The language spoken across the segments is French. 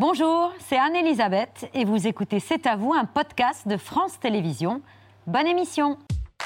Bonjour, c'est Anne-Elisabeth et vous écoutez C'est à vous, un podcast de France Télévisions. Bonne émission.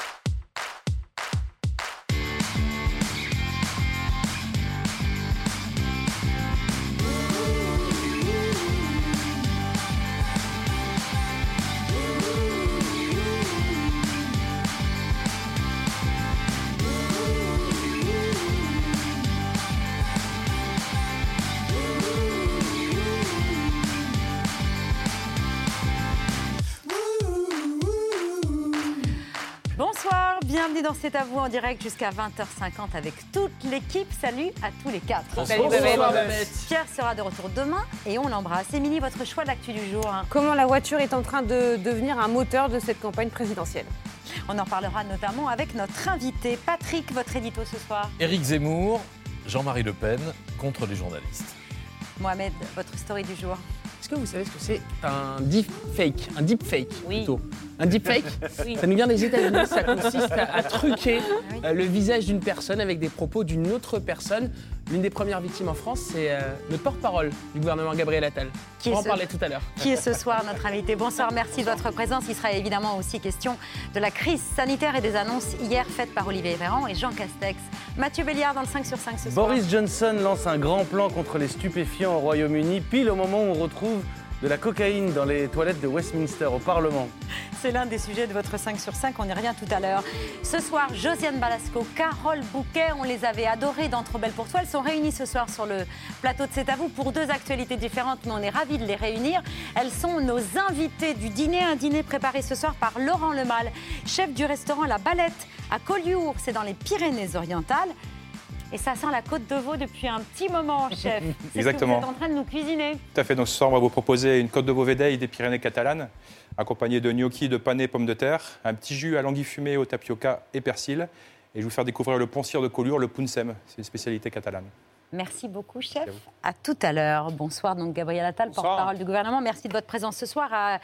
Bonsoir, bienvenue dans C'est à vous en direct jusqu'à 20h50 avec toute l'équipe. Salut à tous les quatre. Bonsoir, Babette. Pierre sera de retour demain et on l'embrasse. Émilie, votre choix de l'actu du jour. Comment la voiture est en train de devenir un moteur de cette campagne présidentielle. On en parlera notamment avec notre invité. Patrick, votre édito ce soir. Éric Zemmour, Jean-Marie Le Pen contre les journalistes. Mohamed, votre story du jour. Est-ce que vous savez ce que c'est un deepfake? Un deepfake, Oui. plutôt. Un deepfake, Oui. ça nous vient des États-Unis. Ça consiste à truquer le visage d'une personne avec des propos d'une autre personne. L'une des premières victimes en France, c'est le porte-parole du gouvernement, Gabriel Attal. On en parlait tout à l'heure. Qui est ce soir notre invité. Bonsoir, merci de votre présence. Il sera évidemment aussi question de la crise sanitaire et des annonces hier faites par Olivier Véran et Jean Castex. Mathieu Béliard dans le 5 sur 5 ce soir. Boris Johnson lance un grand plan contre les stupéfiants au Royaume-Uni, pile au moment où on retrouve de la cocaïne dans les toilettes de Westminster au Parlement. C'est l'un des sujets de votre 5 sur 5, on y revient tout à l'heure. Ce soir, Josiane Balasco, Carole Bouquet, on les avait adorées dans Trop belle pour toi. Elles sont réunies ce soir sur le plateau de C'est à vous pour deux actualités différentes, mais on est ravis de les réunir. Elles sont nos invitées du dîner, un dîner préparé ce soir par Laurent Lemal, chef du restaurant La Balette à Collioure, c'est dans les Pyrénées-Orientales. Et ça sent la côte de veau depuis un petit moment, chef. C'est Exactement. Ce que vous êtes en train de nous cuisiner. Tout à fait. Donc ce soir, on va vous proposer une côte de veau védeille des Pyrénées catalanes, accompagnée de gnocchis de panais pommes de terre, un petit jus à l'anguille fumée au tapioca et persil. Et je vais vous faire découvrir le poncir de Collioure, le pouncem. C'est une spécialité catalane. Merci beaucoup, chef. À tout à l'heure. Bonsoir, donc Gabriel Attal, porte-parole du gouvernement. Merci de votre présence ce soir à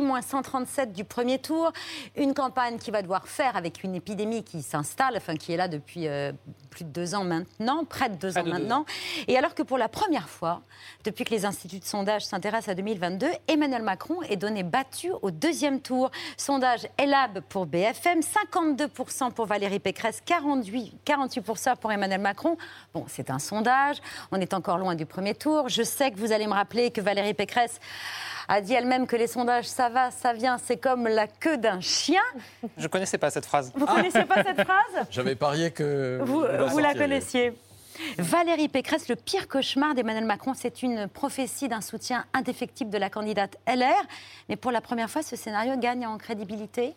J-137 du premier tour. Une campagne qui va devoir faire avec une épidémie qui s'installe, enfin qui est là depuis plus de 2 ans maintenant, près de 2 ans maintenant. Et alors que pour la première fois, depuis que les instituts de sondage s'intéressent à 2022, Emmanuel Macron est donné battu au deuxième tour. Sondage Elab pour BFM, 52% pour Valérie Pécresse, 48% pour Emmanuel Macron. Bon, c'est un sondage. On est encore loin du premier tour. Je sais que vous allez me rappeler que Valérie Pécresse a dit elle-même que les sondages, ça va, ça vient, c'est comme la queue d'un chien. Je ne connaissais pas cette phrase. Vous ne connaissiez pas cette phrase ? J'avais parié que vous la connaissiez. Valérie Pécresse, le pire cauchemar d'Emmanuel Macron, c'est une prophétie d'un soutien indéfectible de la candidate LR. Mais pour la première fois, ce scénario gagne en crédibilité.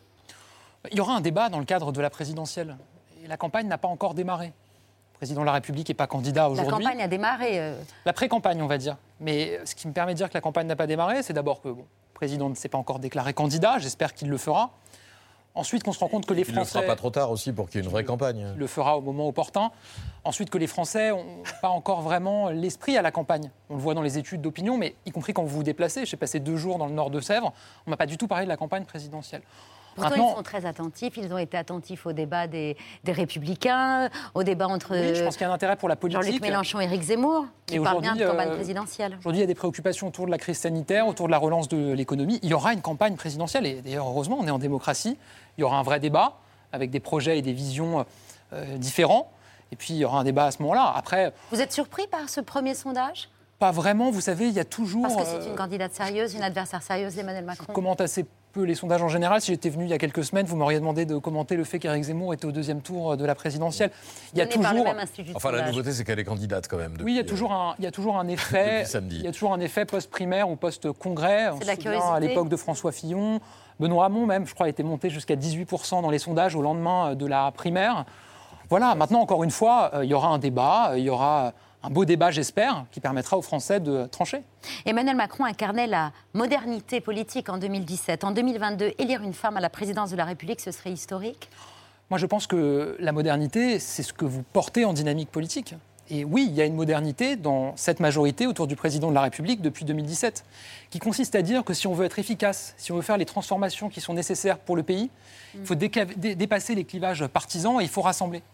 Il y aura un débat dans le cadre de la présidentielle. Et la campagne n'a pas encore démarré. Le président de la République n'est pas candidat aujourd'hui. La campagne a démarré. La pré-campagne, on va dire. Mais ce qui me permet de dire que la campagne n'a pas démarré, c'est d'abord que le président ne s'est pas encore déclaré candidat. J'espère qu'il le fera. Ensuite, qu'on se rend compte que les Français... Il ne le fera pas trop tard aussi pour qu'il y ait une vraie campagne. Il le fera au moment opportun. Ensuite, que les Français n'ont pas encore vraiment l'esprit à la campagne. On le voit dans les études d'opinion, mais y compris quand vous vous déplacez. J'ai passé 2 jours dans le nord de Sèvres. On ne m'a pas du tout parlé de la campagne présidentielle. Pourtant, ils sont très attentifs. Ils ont été attentifs au débat des Républicains, au débat entre oui, je pense qu'il y a un intérêt pour la politique. Jean-Luc Mélenchon et Éric Zemmour, qui parlent bien de campagne présidentielle. Aujourd'hui, il y a des préoccupations autour de la crise sanitaire, autour de la relance de l'économie. Il y aura une campagne présidentielle. Et d'ailleurs, heureusement, on est en démocratie. Il y aura un vrai débat avec des projets et des visions différents. Et puis, il y aura un débat à ce moment-là. Après, vous êtes surpris par ce premier sondage ? Pas vraiment. Vous savez, il y a toujours... Parce que c'est une candidate sérieuse, une adversaire sérieuse d'Emmanuel Macron. Je commente assez peu les sondages en général. Si j'étais venu il y a quelques semaines, vous m'auriez demandé de commenter le fait qu'Éric Zemmour était au deuxième tour de la présidentielle. Il y a toujours... Enfin, la nouveauté, c'est qu'elle est candidate quand même. Oui, il y a toujours un effet. Il y a toujours un effet post-primaire ou post-congrès. C'est de la curiosité. À l'époque de François Fillon, Benoît Hamon même, je crois, était monté jusqu'à 18% dans les sondages au lendemain de la primaire. Voilà. Maintenant, encore une fois, il y aura un débat. Il y aura un beau débat, j'espère, qui permettra aux Français de trancher. Emmanuel Macron incarnait la modernité politique en 2017. En 2022, élire une femme à la présidence de la République, ce serait historique ? Moi, je pense que la modernité, c'est ce que vous portez en dynamique politique. Et oui, il y a une modernité dans cette majorité autour du président de la République depuis 2017, qui consiste à dire que si on veut être efficace, si on veut faire les transformations qui sont nécessaires pour le pays, il faut dépasser les clivages partisans et il faut rassembler.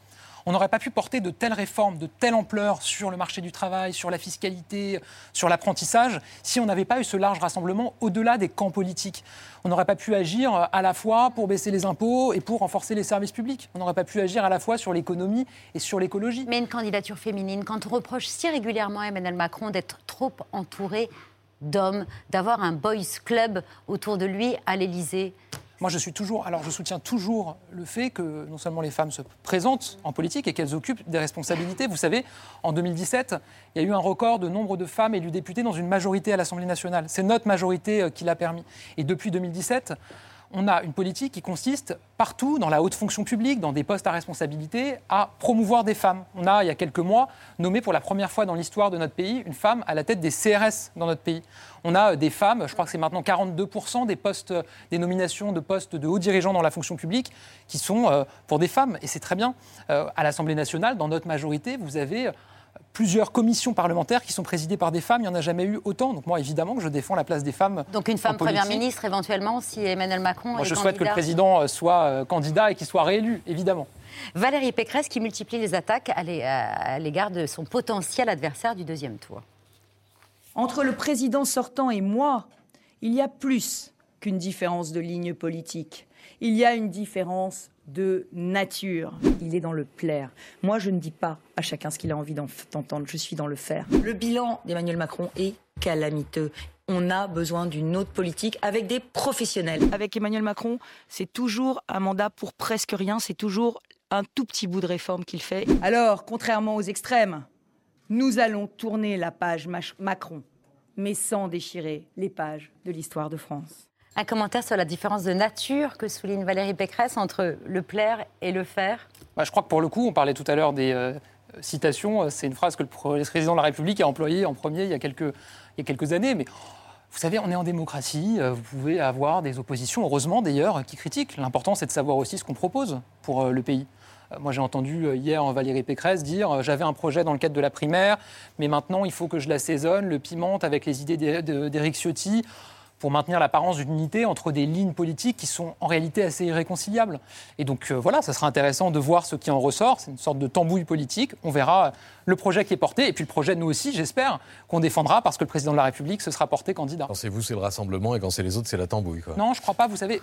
On n'aurait pas pu porter de telles réformes, de telle ampleur sur le marché du travail, sur la fiscalité, sur l'apprentissage, si on n'avait pas eu ce large rassemblement au-delà des camps politiques. On n'aurait pas pu agir à la fois pour baisser les impôts et pour renforcer les services publics. On n'aurait pas pu agir à la fois sur l'économie et sur l'écologie. Mais une candidature féminine, quand on reproche si régulièrement à Emmanuel Macron d'être trop entouré d'hommes, d'avoir un boys club autour de lui à l'Élysée. Moi, je soutiens toujours le fait que non seulement les femmes se présentent en politique et qu'elles occupent des responsabilités. Vous savez, en 2017, il y a eu un record de nombre de femmes élues députées dans une majorité à l'Assemblée nationale. C'est notre majorité qui l'a permis. Et depuis 2017, on a une politique qui consiste partout, dans la haute fonction publique, dans des postes à responsabilité, à promouvoir des femmes. On a, il y a quelques mois, nommé pour la première fois dans l'histoire de notre pays une femme à la tête des CRS dans notre pays. On a des femmes, je crois que c'est maintenant 42% des nominations de postes de hauts dirigeants dans la fonction publique qui sont pour des femmes. Et c'est très bien. À l'Assemblée nationale, dans notre majorité, vous avez plusieurs commissions parlementaires qui sont présidées par des femmes. Il n'y en a jamais eu autant. Donc moi, évidemment, que je défends la place des femmes. Donc une femme première ministre, éventuellement, si Emmanuel Macron est candidat. Je souhaite que le président soit candidat et qu'il soit réélu, évidemment. Valérie Pécresse qui multiplie les attaques à l'égard de son potentiel adversaire du deuxième tour. Entre le président sortant et moi, il y a plus qu'une différence de ligne politique. Il y a une différence de nature. Il est dans le plaire. Moi, je ne dis pas à chacun ce qu'il a envie d'entendre. Je suis dans le faire. Le bilan d'Emmanuel Macron est calamiteux. On a besoin d'une autre politique avec des professionnels. Avec Emmanuel Macron, c'est toujours un mandat pour presque rien. C'est toujours un tout petit bout de réforme qu'il fait. Alors, contrairement aux extrêmes, nous allons tourner la page Macron, mais sans déchirer les pages de l'histoire de France. Un commentaire sur la différence de nature que souligne Valérie Pécresse entre le plaire et le faire. Je crois que pour le coup, on parlait tout à l'heure des citations. C'est une phrase que le président de la République a employée en premier il y a quelques années. Mais vous savez, on est en démocratie. Vous pouvez avoir des oppositions, heureusement d'ailleurs, qui critiquent. L'important, c'est de savoir aussi ce qu'on propose pour le pays. Moi, j'ai entendu hier Valérie Pécresse dire « j'avais un projet dans le cadre de la primaire, mais maintenant, il faut que je l'assaisonne, le pimente avec les idées d'Éric Ciotti » pour maintenir l'apparence d'une unité entre des lignes politiques qui sont en réalité assez irréconciliables. Et donc voilà, ça sera intéressant de voir ce qui en ressort. C'est une sorte de tambouille politique. On verra le projet qui est porté, et puis le projet, nous aussi, j'espère, qu'on défendra parce que le président de la République se sera porté candidat. Quand c'est vous, c'est le rassemblement, et quand c'est les autres, c'est la tambouille, quoi. Non, je ne crois pas. Vous savez,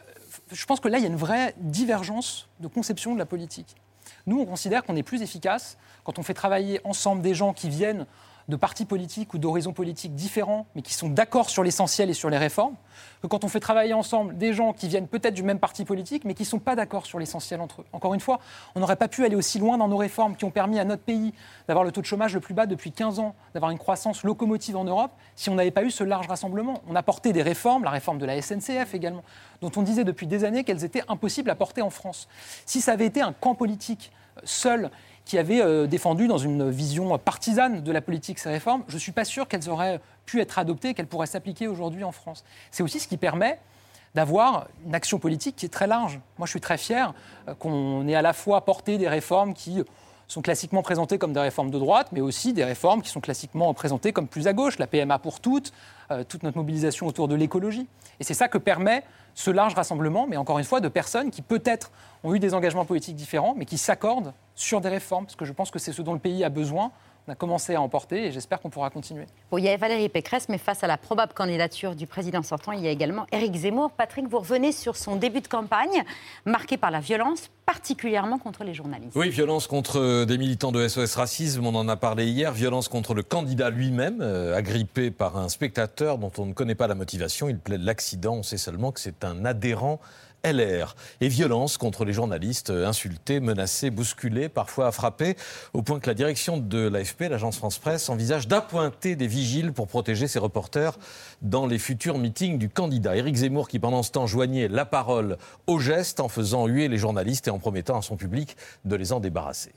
je pense que là, il y a une vraie divergence de conception de la politique. Nous, on considère qu'on est plus efficace quand on fait travailler ensemble des gens qui viennent de partis politiques ou d'horizons politiques différents, mais qui sont d'accord sur l'essentiel et sur les réformes, que quand on fait travailler ensemble des gens qui viennent peut-être du même parti politique, mais qui ne sont pas d'accord sur l'essentiel entre eux. Encore une fois, on n'aurait pas pu aller aussi loin dans nos réformes qui ont permis à notre pays d'avoir le taux de chômage le plus bas depuis 15 ans, d'avoir une croissance locomotive en Europe, si on n'avait pas eu ce large rassemblement. On a porté des réformes, la réforme de la SNCF également, dont on disait depuis des années qu'elles étaient impossibles à porter en France. Si ça avait été un camp politique seul, qui avait défendu dans une vision partisane de la politique ces réformes, je ne suis pas sûr qu'elles auraient pu être adoptées, qu'elles pourraient s'appliquer aujourd'hui en France. C'est aussi ce qui permet d'avoir une action politique qui est très large. Moi, je suis très fier qu'on ait à la fois porté des réformes qui sont classiquement présentées comme des réformes de droite, mais aussi des réformes qui sont classiquement présentées comme plus à gauche, la PMA pour toutes, toute notre mobilisation autour de l'écologie. Et c'est ça que permet ce large rassemblement, mais encore une fois, de personnes qui peut-être ont eu des engagements politiques différents, mais qui s'accordent sur des réformes, parce que je pense que c'est ce dont le pays a besoin. On a commencé à en porter et j'espère qu'on pourra continuer. Bon, il y a Valérie Pécresse, mais face à la probable candidature du président sortant, il y a également Éric Zemmour. Patrick, vous revenez sur son début de campagne, marqué par la violence, particulièrement contre les journalistes. Oui, violence contre des militants de SOS Racisme, on en a parlé hier. Violence contre le candidat lui-même, agrippé par un spectateur dont on ne connaît pas la motivation. Il plaide l'accident, on sait seulement que c'est un adhérent LR. Et violence contre les journalistes, insultés, menacés, bousculés, parfois frappés, au point que la direction de l'AFP, l'agence France-Presse, envisage d'appointer des vigiles pour protéger ses reporters dans les futurs meetings du candidat. Éric Zemmour qui, pendant ce temps, joignait la parole au geste en faisant huer les journalistes et en promettant à son public de les en débarrasser.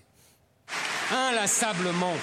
Inlassablement,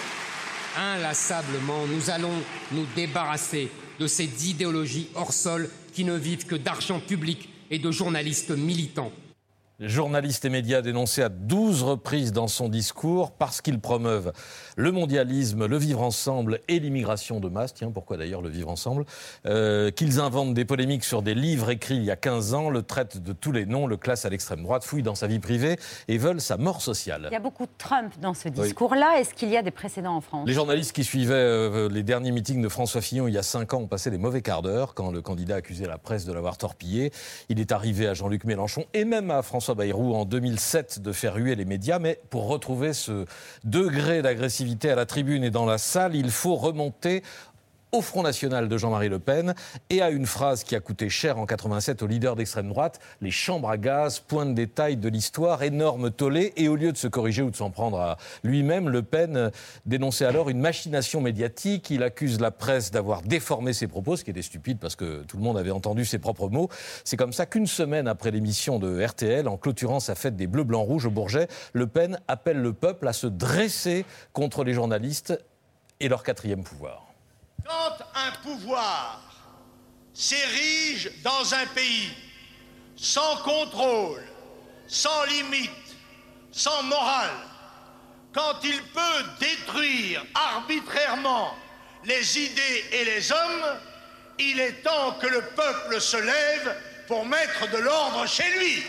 nous allons nous débarrasser de ces idéologies hors sol qui ne vivent que d'argent public et de journalistes militants. Journalistes et médias dénoncés à 12 reprises dans son discours parce qu'ils promeuvent le mondialisme, le vivre ensemble et l'immigration de masse. Tiens, pourquoi d'ailleurs le vivre ensemble ? Qu'ils inventent des polémiques sur des livres écrits il y a 15 ans, le traitent de tous les noms, le classent à l'extrême droite, fouillent dans sa vie privée et veulent sa mort sociale. Il y a beaucoup de Trump dans ce discours-là. Est-ce qu'il y a des précédents en France ? Les journalistes qui suivaient les derniers meetings de François Fillon il y a 5 ans ont passé des mauvais quarts d'heure quand le candidat accusait la presse de l'avoir torpillé. Il est arrivé à Jean-Luc Mélenchon et même à François Bayrou en 2007 de faire huer les médias, mais pour retrouver ce degré d'agressivité à la tribune et dans la salle, il faut remonter au Front National de Jean-Marie Le Pen et à une phrase qui a coûté cher en 87 au leader d'extrême droite, les chambres à gaz, point de détail de l'histoire, énorme tollé, et au lieu de se corriger ou de s'en prendre à lui-même, Le Pen dénonçait alors une machination médiatique. Il accuse la presse d'avoir déformé ses propos, ce qui était stupide parce que tout le monde avait entendu ses propres mots. C'est comme ça qu'une semaine après l'émission de RTL, en clôturant sa fête des Bleus, Blancs, Rouges au Bourget, Le Pen appelle le peuple à se dresser contre les journalistes et leur quatrième pouvoir. Quand un pouvoir s'érige dans un pays sans contrôle, sans limite, sans morale, quand il peut détruire arbitrairement les idées et les hommes, il est temps que le peuple se lève pour mettre de l'ordre chez lui.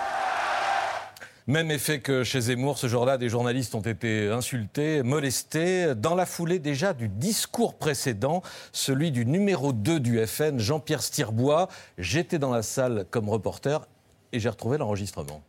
Même effet que chez Zemmour, ce jour-là, des journalistes ont été insultés, molestés, dans la foulée déjà du discours précédent, celui du numéro 2 du FN, Jean-Pierre Stirbois. J'étais dans la salle comme reporter et j'ai retrouvé l'enregistrement.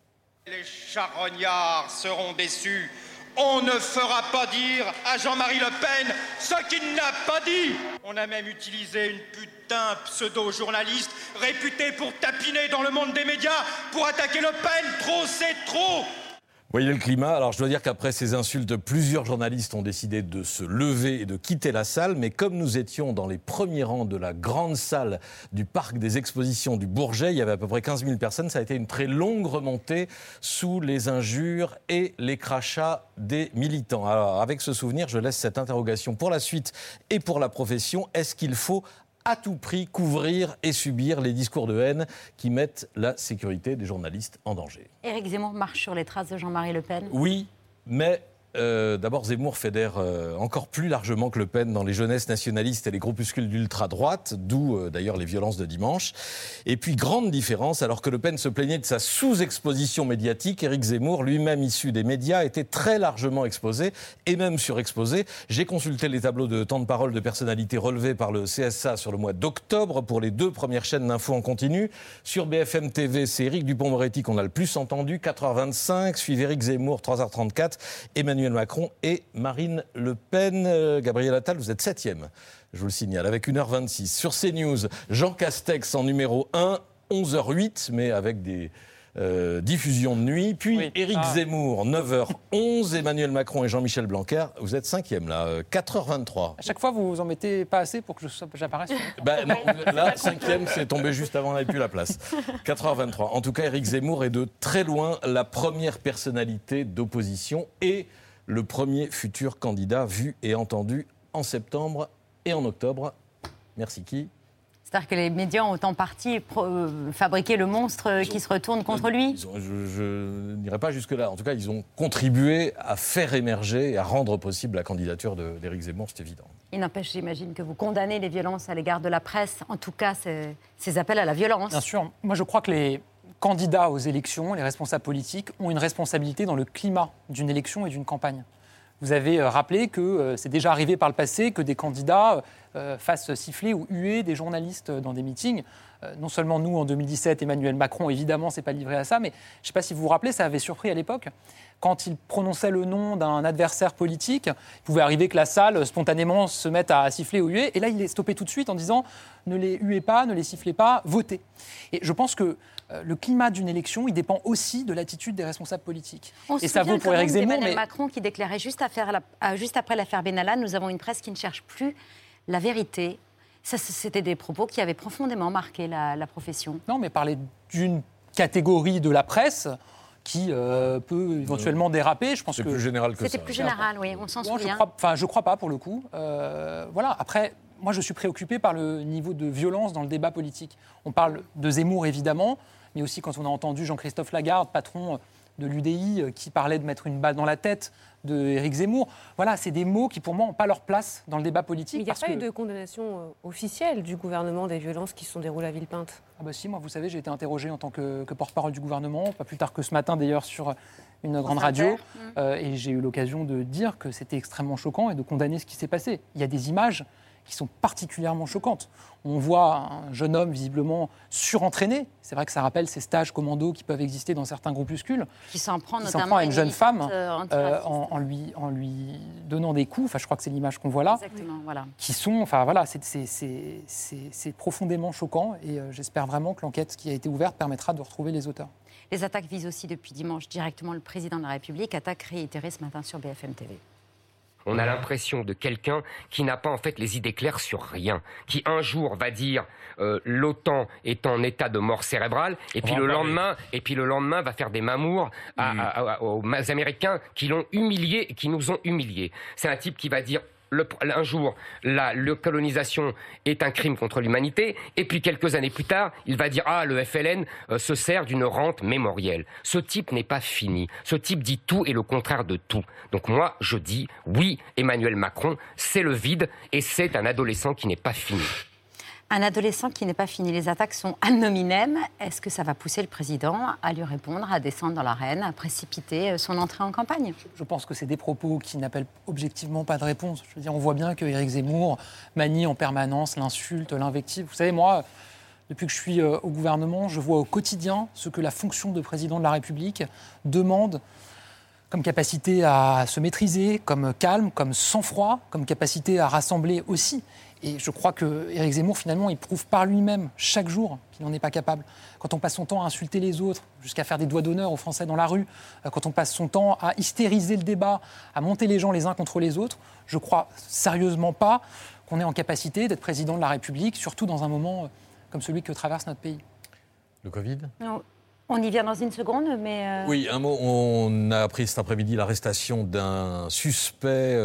Les charognards seront déçus. On ne fera pas dire à Jean-Marie Le Pen ce qu'il n'a pas dit. On a même utilisé une putain pseudo-journaliste réputée pour tapiner dans le monde des médias pour attaquer Le Pen. Trop, c'est trop. Voyez le climat. Alors je dois dire qu'après ces insultes, plusieurs journalistes ont décidé de se lever et de quitter la salle. Mais comme nous étions dans les premiers rangs de la grande salle du parc des expositions du Bourget, il y avait à peu près 15 000 personnes. Ça a été une très longue remontée sous les injures et les crachats des militants. Alors avec ce souvenir, je laisse cette interrogation pour la suite et pour la profession. Est-ce qu'il faut à tout prix couvrir et subir les discours de haine qui mettent la sécurité des journalistes en danger? Éric Zemmour marche sur les traces de Jean-Marie Le Pen. Oui, mais d'abord Zemmour fédère encore plus largement que Le Pen dans les jeunesses nationalistes et les groupuscules d'ultra-droite, d'où d'ailleurs les violences de dimanche. Et puis grande différence, alors que Le Pen se plaignait de sa sous-exposition médiatique, Éric Zemmour, lui-même issu des médias, était très largement exposé et même surexposé. J'ai consulté les tableaux de temps de parole de personnalités relevés par le CSA sur le mois d'octobre pour les 2 premières chaînes d'infos en continu. Sur BFM TV, c'est Éric Dupond-Moretti qu'on a le plus entendu, 4h25, suivi Éric Zemmour, 3h34, Emmanuel Macron et Marine Le Pen. Gabriel Attal, vous êtes 7e, je vous le signale, avec 1h26. Sur CNews, Jean Castex en numéro 1, 11h08, mais avec des diffusions de nuit. Puis Éric Zemmour, 9h11, Emmanuel Macron et Jean-Michel Blanquer, vous êtes 5e, là, 4h23. À chaque fois, vous en mettez pas assez pour que j'apparaisse. Non, là, 5e, c'est tombé juste avant, on n'avait plus la place. 4h23. En tout cas, Éric Zemmour est de très loin la première personnalité d'opposition et le premier futur candidat vu et entendu en septembre et en octobre. Merci qui ? C'est-à-dire que les médias ont en partie fabriqué le monstre qui se retourne contre lui ? Je n'irai pas jusque-là. En tout cas, ils ont contribué à faire émerger et à rendre possible la candidature d'Éric Zemmour, c'est évident. Il n'empêche, j'imagine, que vous condamnez les violences à l'égard de la presse, en tout cas ces appels à la violence. Bien sûr. Moi, je crois que les candidats aux élections, les responsables politiques, ont une responsabilité dans le climat d'une élection et d'une campagne. Vous avez rappelé que c'est déjà arrivé par le passé que des candidats fassent siffler ou huer des journalistes dans des meetings. Non seulement nous, en 2017, Emmanuel Macron, évidemment, s'est pas livré à ça, mais je ne sais pas si vous vous rappelez, ça avait surpris à l'époque. Quand il prononçait le nom d'un adversaire politique, il pouvait arriver que la salle, spontanément, se mette à siffler ou huer. Et là, il est stoppé tout de suite en disant « ne les huez pas, ne les sifflez pas, votez ». Et je pense que le climat d'une élection, il dépend aussi de l'attitude des responsables politiques. Et ça vaut pour Éric Zemmour. Emmanuel Macron qui déclarait juste après l'affaire Benalla, nous avons une presse qui ne cherche plus la vérité. Ça, c'était des propos qui avaient profondément marqué la profession. Non, mais parler d'une catégorie de la presse qui peut éventuellement déraper. Je pense c'est plus général que ça. C'était plus général, oui, on s'en souvient. Je crois pas pour le coup. Voilà. Après, moi, je suis préoccupé par le niveau de violence dans le débat politique. On parle de Zemmour, évidemment, mais aussi quand on a entendu Jean-Christophe Lagarde, patron de l'UDI, qui parlait de mettre une balle dans la tête d'Éric Zemmour. Voilà, c'est des mots qui, pour moi, n'ont pas leur place dans le débat politique. Mais il n'y a pas eu de condamnation officielle du gouvernement des violences qui se sont déroulées à Villepinte. Ah bah si, moi, vous savez, j'ai été interrogé en tant que porte-parole du gouvernement, pas plus tard que ce matin, d'ailleurs, sur une grande radio. Et j'ai eu l'occasion de dire que c'était extrêmement choquant et de condamner ce qui s'est passé. Il y a des images qui sont particulièrement choquantes. On voit un jeune homme visiblement surentraîné. C'est vrai que ça rappelle ces stages commando qui peuvent exister dans certains groupuscules. Qui s'en prend qui notamment s'en prend à une jeune femme en lui donnant des coups. Enfin, je crois que c'est l'image qu'on voit là. Exactement, voilà. Qui sont, enfin voilà, c'est profondément choquant. Et j'espère vraiment que l'enquête qui a été ouverte permettra de retrouver les auteurs. Les attaques visent aussi depuis dimanche directement le président de la République. Attaque réitérée ce matin sur BFM TV. On a l'impression de quelqu'un qui n'a pas en fait les idées claires sur rien, qui un jour va dire l'OTAN est en état de mort cérébrale, et puis le lendemain va faire des mamours aux Américains qui l'ont humilié et qui nous ont humiliés. C'est un type qui va dire un jour, la colonisation est un crime contre l'humanité, et puis quelques années plus tard, il va dire « Ah, le FLN se sert d'une rente mémorielle ». Ce type n'est pas fini. Ce type dit tout et le contraire de tout. Donc moi, je dis oui, Emmanuel Macron, c'est le vide, et c'est un adolescent qui n'est pas fini. Un adolescent qui n'est pas fini. Les attaques sont ad nominem. Est-ce que ça va pousser le président à lui répondre, à descendre dans l'arène, à précipiter son entrée en campagne ? Je pense que c'est des propos qui n'appellent objectivement pas de réponse. Je veux dire, on voit bien que Éric Zemmour manie en permanence l'insulte, l'invective. Vous savez, moi, depuis que je suis au gouvernement, je vois au quotidien ce que la fonction de président de la République demande comme capacité à se maîtriser, comme calme, comme sang-froid, comme capacité à rassembler aussi. Et je crois qu'Éric Zemmour, finalement, il prouve par lui-même, chaque jour, qu'il n'en est pas capable. Quand on passe son temps à insulter les autres, jusqu'à faire des doigts d'honneur aux Français dans la rue, quand on passe son temps à hystériser le débat, à monter les gens les uns contre les autres, je crois sérieusement pas qu'on est en capacité d'être président de la République, surtout dans un moment comme celui que traverse notre pays. Le Covid ? Non. On y vient dans une seconde, mais... Oui, un mot. On a appris cet après-midi l'arrestation d'un suspect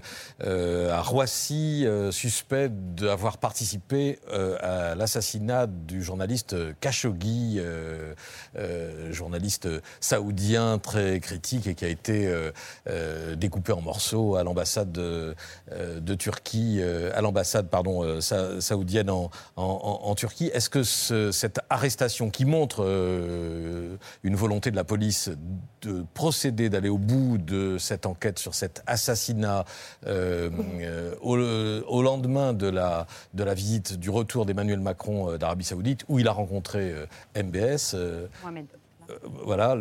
à Roissy, suspect d'avoir participé à l'assassinat du journaliste Khashoggi, journaliste saoudien très critique et qui a été découpé en morceaux à l'ambassade de Turquie, à l'ambassade saoudienne en Turquie. Est-ce que cette arrestation qui montre une volonté de la police de procéder, d'aller au bout de cette enquête sur cet assassinat au lendemain de la visite, du retour d'Emmanuel Macron d'Arabie Saoudite, où il a rencontré MBS. Mohamed. Voilà,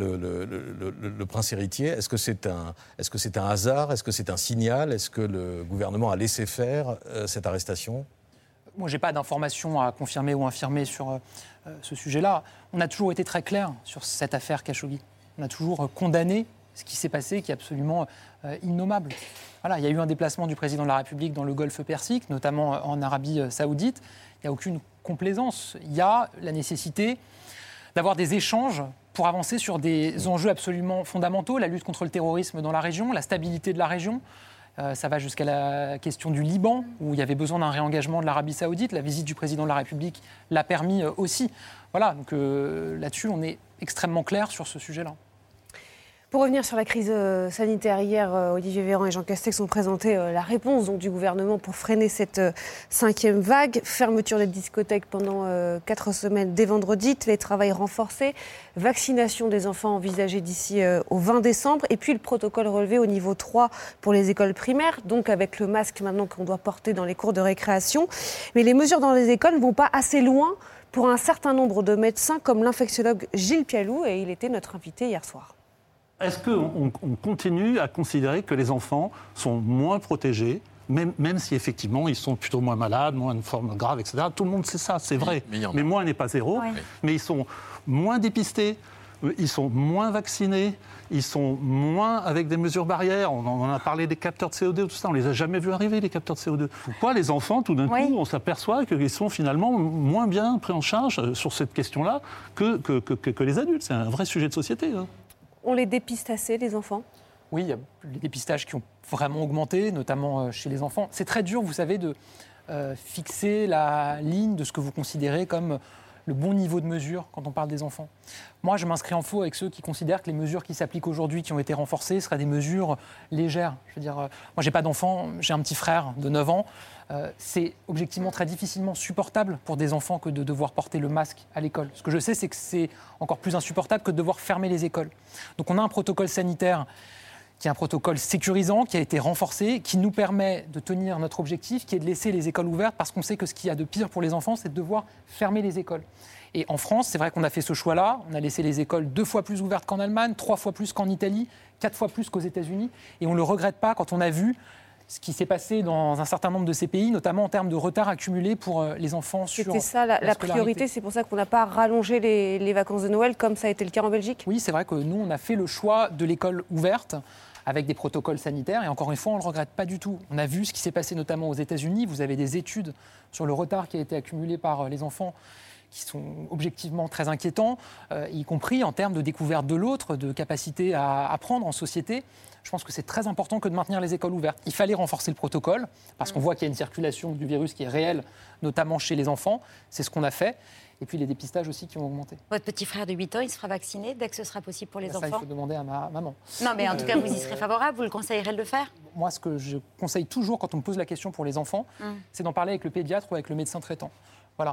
le prince héritier. Est-ce que c'est un hasard ? Est-ce que c'est un signal ? Est-ce que le gouvernement a laissé faire cette arrestation ? Moi, je n'ai pas d'informations à confirmer ou infirmer sur ce sujet-là. On a toujours été très clair sur cette affaire Khashoggi. On a toujours condamné ce qui s'est passé, qui est absolument innommable. Voilà, il y a eu un déplacement du président de la République dans le Golfe Persique, notamment en Arabie Saoudite. Il n'y a aucune complaisance. Il y a la nécessité d'avoir des échanges pour avancer sur des enjeux absolument fondamentaux, la lutte contre le terrorisme dans la région, la stabilité de la région. Ça va jusqu'à la question du Liban, où il y avait besoin d'un réengagement de l'Arabie Saoudite. La visite du président de la République l'a permis aussi. Voilà, donc là-dessus, on est extrêmement clair sur ce sujet-là. Pour revenir sur la crise sanitaire, hier, Olivier Véran et Jean Castex ont présenté la réponse donc, du gouvernement pour freiner cette 5e vague. Fermeture des discothèques pendant 4 semaines dès vendredi, télétravail renforcé, vaccination des enfants envisagée d'ici au 20 décembre, et puis le protocole relevé au niveau 3 pour les écoles primaires, donc avec le masque maintenant qu'on doit porter dans les cours de récréation. Mais les mesures dans les écoles ne vont pas assez loin pour un certain nombre de médecins, comme l'infectiologue Gilles Pialou, et il était notre invité hier soir. Est-ce qu'on continue à considérer que les enfants sont moins protégés, même si effectivement ils sont plutôt moins malades, moins de formes graves, etc. Tout le monde sait ça, c'est vrai. Mais moins n'est pas zéro. Ouais. Mais ils sont moins dépistés, ils sont moins vaccinés, ils sont moins avec des mesures barrières. On en a parlé des capteurs de CO2, tout ça. On les a jamais vus arriver, les capteurs de CO2. Pourquoi les enfants, tout d'un coup, on s'aperçoit qu'ils sont finalement moins bien pris en charge sur cette question-là que les adultes. C'est un vrai sujet de société. Hein. On les dépiste assez, les enfants ? Oui, il y a les dépistages qui ont vraiment augmenté, notamment chez les enfants. C'est très dur, vous savez, de fixer la ligne de ce que vous considérez comme le bon niveau de mesure quand on parle des enfants. Moi, je m'inscris en faux avec ceux qui considèrent que les mesures qui s'appliquent aujourd'hui, qui ont été renforcées, seraient des mesures légères. Je veux dire, moi, j'ai pas d'enfant, j'ai un petit frère de 9 ans. C'est objectivement très difficilement supportable pour des enfants que de devoir porter le masque à l'école. Ce que je sais, c'est que c'est encore plus insupportable que de devoir fermer les écoles. Donc on a un protocole sanitaire qui est un protocole sécurisant, qui a été renforcé, qui nous permet de tenir notre objectif, qui est de laisser les écoles ouvertes, parce qu'on sait que ce qu'il y a de pire pour les enfants, c'est de devoir fermer les écoles. Et en France, c'est vrai qu'on a fait ce choix-là. On a laissé les écoles 2 fois plus ouvertes qu'en Allemagne, 3 fois plus qu'en Italie, 4 fois plus qu'aux États-Unis. Et on ne le regrette pas quand on a vu ce qui s'est passé dans un certain nombre de ces pays, notamment en termes de retard accumulé pour les enfants sur C'était ça la priorité, c'est pour ça qu'on n'a pas rallongé les vacances de Noël comme ça a été le cas en Belgique? Oui, c'est vrai que nous, on a fait le choix de l'école ouverte avec des protocoles sanitaires, et encore une fois, on ne le regrette pas du tout. On a vu ce qui s'est passé notamment aux États-Unis. Vous avez des études sur le retard qui a été accumulé par les enfants qui sont objectivement très inquiétants, y compris en termes de découverte de l'autre, de capacité à apprendre en société. Je pense que c'est très important que de maintenir les écoles ouvertes. Il fallait renforcer le protocole, parce qu'on voit qu'il y a une circulation du virus qui est réelle, notamment chez les enfants. C'est ce qu'on a fait. Et puis les dépistages aussi qui ont augmenté. Votre petit frère de 8 ans, il se fera vacciner dès que ce sera possible pour les enfants? Ça, il faut demander à ma maman. Non, mais en tout cas, vous y serez favorable? Vous le conseillerez de le faire? Moi, ce que je conseille toujours quand on me pose la question pour les enfants, c'est d'en parler avec le pédiatre ou avec le médecin traitant. Voilà.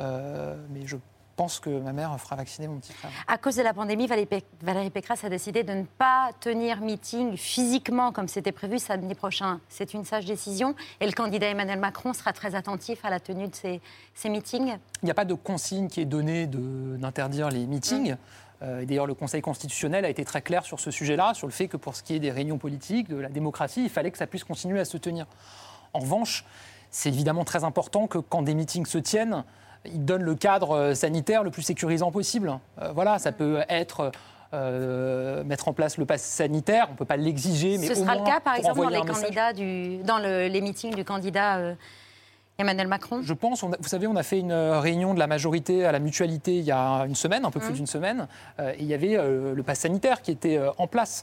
Mais je pense que ma mère fera vacciner mon petit frère. À cause de la pandémie, Valérie Pécresse a décidé de ne pas tenir meeting physiquement comme c'était prévu samedi prochain. C'est une sage décision et le candidat Emmanuel Macron sera très attentif à la tenue de ces meetings. Il n'y a pas de consigne qui est donnée d'interdire les meetings. D'ailleurs, le Conseil constitutionnel a été très clair sur ce sujet-là, sur le fait que pour ce qui est des réunions politiques, de la démocratie, il fallait que ça puisse continuer à se tenir. En revanche, c'est évidemment très important que quand des meetings se tiennent, ils donnent le cadre sanitaire le plus sécurisant possible. Voilà, ça peut être mettre en place le pass sanitaire, on ne peut pas l'exiger, mais ce sera le cas, par exemple, dans les meetings du candidat Emmanuel Macron? Je pense. Vous savez, on a fait une réunion de la majorité à la Mutualité il y a une semaine, un peu plus d'une semaine, et il y avait le pass sanitaire qui était en place.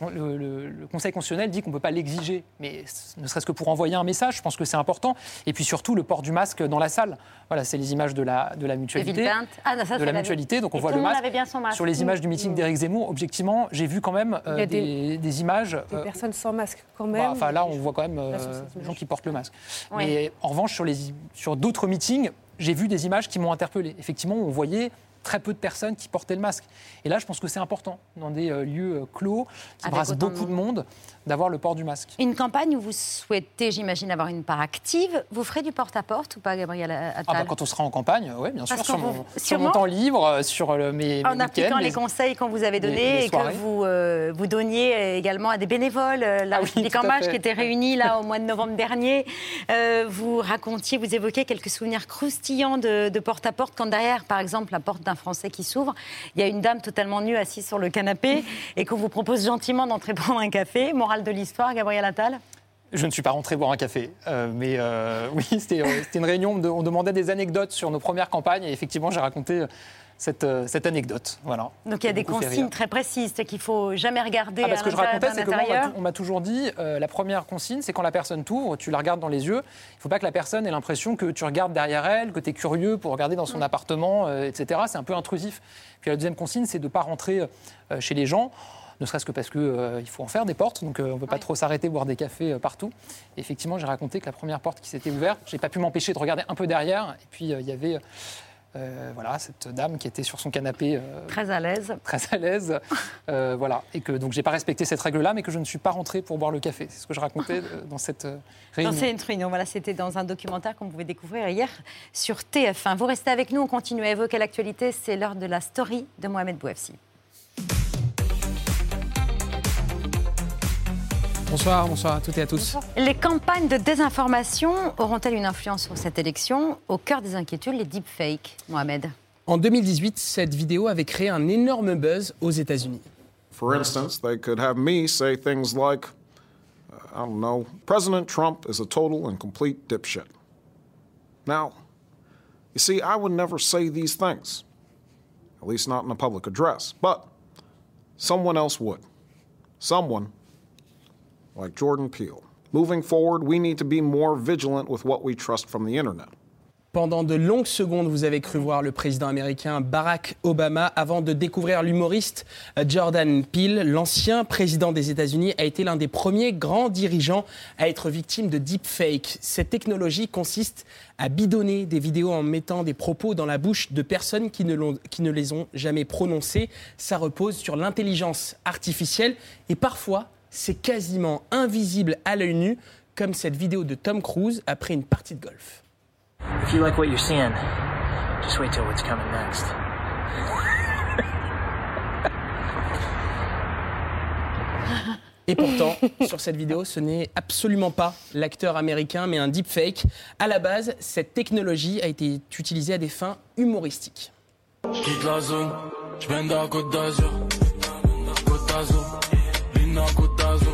Le Conseil constitutionnel dit qu'on ne peut pas l'exiger, mais ne serait-ce que pour envoyer un message, je pense que c'est important. Et puis surtout, le port du masque dans la salle. Voilà, c'est les images de la Mutualité. De la Mutualité, donc on voit le masque. Bien son masque. Sur les images du meeting d'Éric Zemmour, objectivement, j'ai vu quand même des images. Des personnes sans masque quand même. Enfin là, on voit quand même des gens qui portent le masque. Oui. Mais en revanche, sur d'autres meetings, j'ai vu des images qui m'ont interpellé. Effectivement, on voyait très peu de personnes qui portaient le masque. Et là, je pense que c'est important, dans des lieux clos, qui brassent beaucoup de monde, d'avoir le port du masque. Une campagne où vous souhaitez, j'imagine, avoir une part active, vous ferez du porte-à-porte ou pas, Gabriel Attal? Quand on sera en campagne, oui, bien sûr, sur mon temps libre, sur mes en appliquant les conseils qu'on vous avait donnés et que vous donniez également à des bénévoles, la République en marche qui était réunie là au mois de novembre dernier. Vous évoquiez quelques souvenirs croustillants de porte-à-porte, quand derrière, par exemple, la porte d'un Français qui s'ouvre, il y a une dame totalement nue assise sur le canapé et qu'on vous propose gentiment d'entrer prendre un café. Morale de l'histoire, Gabriel Attal? Je ne suis pas rentré boire un café, mais oui, c'était une réunion, on demandait des anecdotes sur nos premières campagnes et effectivement, j'ai raconté cette anecdote. Voilà. Donc il y a des consignes très précises, c'est qu'il ne faut jamais regarder parce que je racontais, c'est que moi, on m'a toujours dit, la première consigne, c'est quand la personne t'ouvre, tu la regardes dans les yeux. Il ne faut pas que la personne ait l'impression que tu regardes derrière elle, que tu es curieux pour regarder dans son appartement, etc. C'est un peu intrusif. Puis la deuxième consigne, c'est de ne pas rentrer chez les gens, ne serait-ce que parce qu'il faut en faire des portes, donc on ne peut pas trop s'arrêter, boire des cafés partout. Et effectivement, j'ai raconté que la première porte qui s'était ouverte, je n'ai pas pu m'empêcher de regarder un peu derrière, et puis il y avait... cette dame qui était sur son canapé très à l'aise, voilà, et que donc j'ai pas respecté cette règle-là, mais que je ne suis pas rentré pour boire le café. C'est ce que je racontais dans cette réunion. Dans cette réunion, voilà, c'était dans un documentaire qu'on pouvait découvrir hier sur TF1. Vous restez avec nous, on continue à évoquer l'actualité. C'est l'heure de la story de Mohamed Bouafsi. Bonsoir à toutes et à tous. Les campagnes de désinformation auront-elles une influence sur cette élection? Au cœur des inquiétudes, les deepfakes, Mohamed. En 2018, cette vidéo avait créé un énorme buzz aux États-Unis. For instance, they could have me say things like, I don't know, President Trump is a total and complete dipshit. Now, you see, I would never say these things, at least not in a public address, but someone else would. Someone like Jordan Peele. Moving forward, we need to be more vigilant with what we trust from the internet. Pendant de longues secondes, vous avez cru voir le président américain Barack Obama avant de découvrir l'humoriste Jordan Peele. L'ancien président des États-Unis a été l'un des premiers grands dirigeants à être victime de deepfake. Cette technologie consiste à bidonner des vidéos en mettant des propos dans la bouche de personnes qui ne les ont jamais prononcés. Ça repose sur l'intelligence artificielle et parfois, c'est quasiment invisible à l'œil nu, comme cette vidéo de Tom Cruise après une partie de golf. If you like what you're seeing, just wait till what's coming next. Et pourtant, sur cette vidéo, ce n'est absolument pas l'acteur américain, mais un deepfake. À la base, cette technologie a été utilisée à des fins humoristiques. Quitte la zone, j'bende à Côte d'Azur, Côte d'Azur, Lina Côte d'Azur,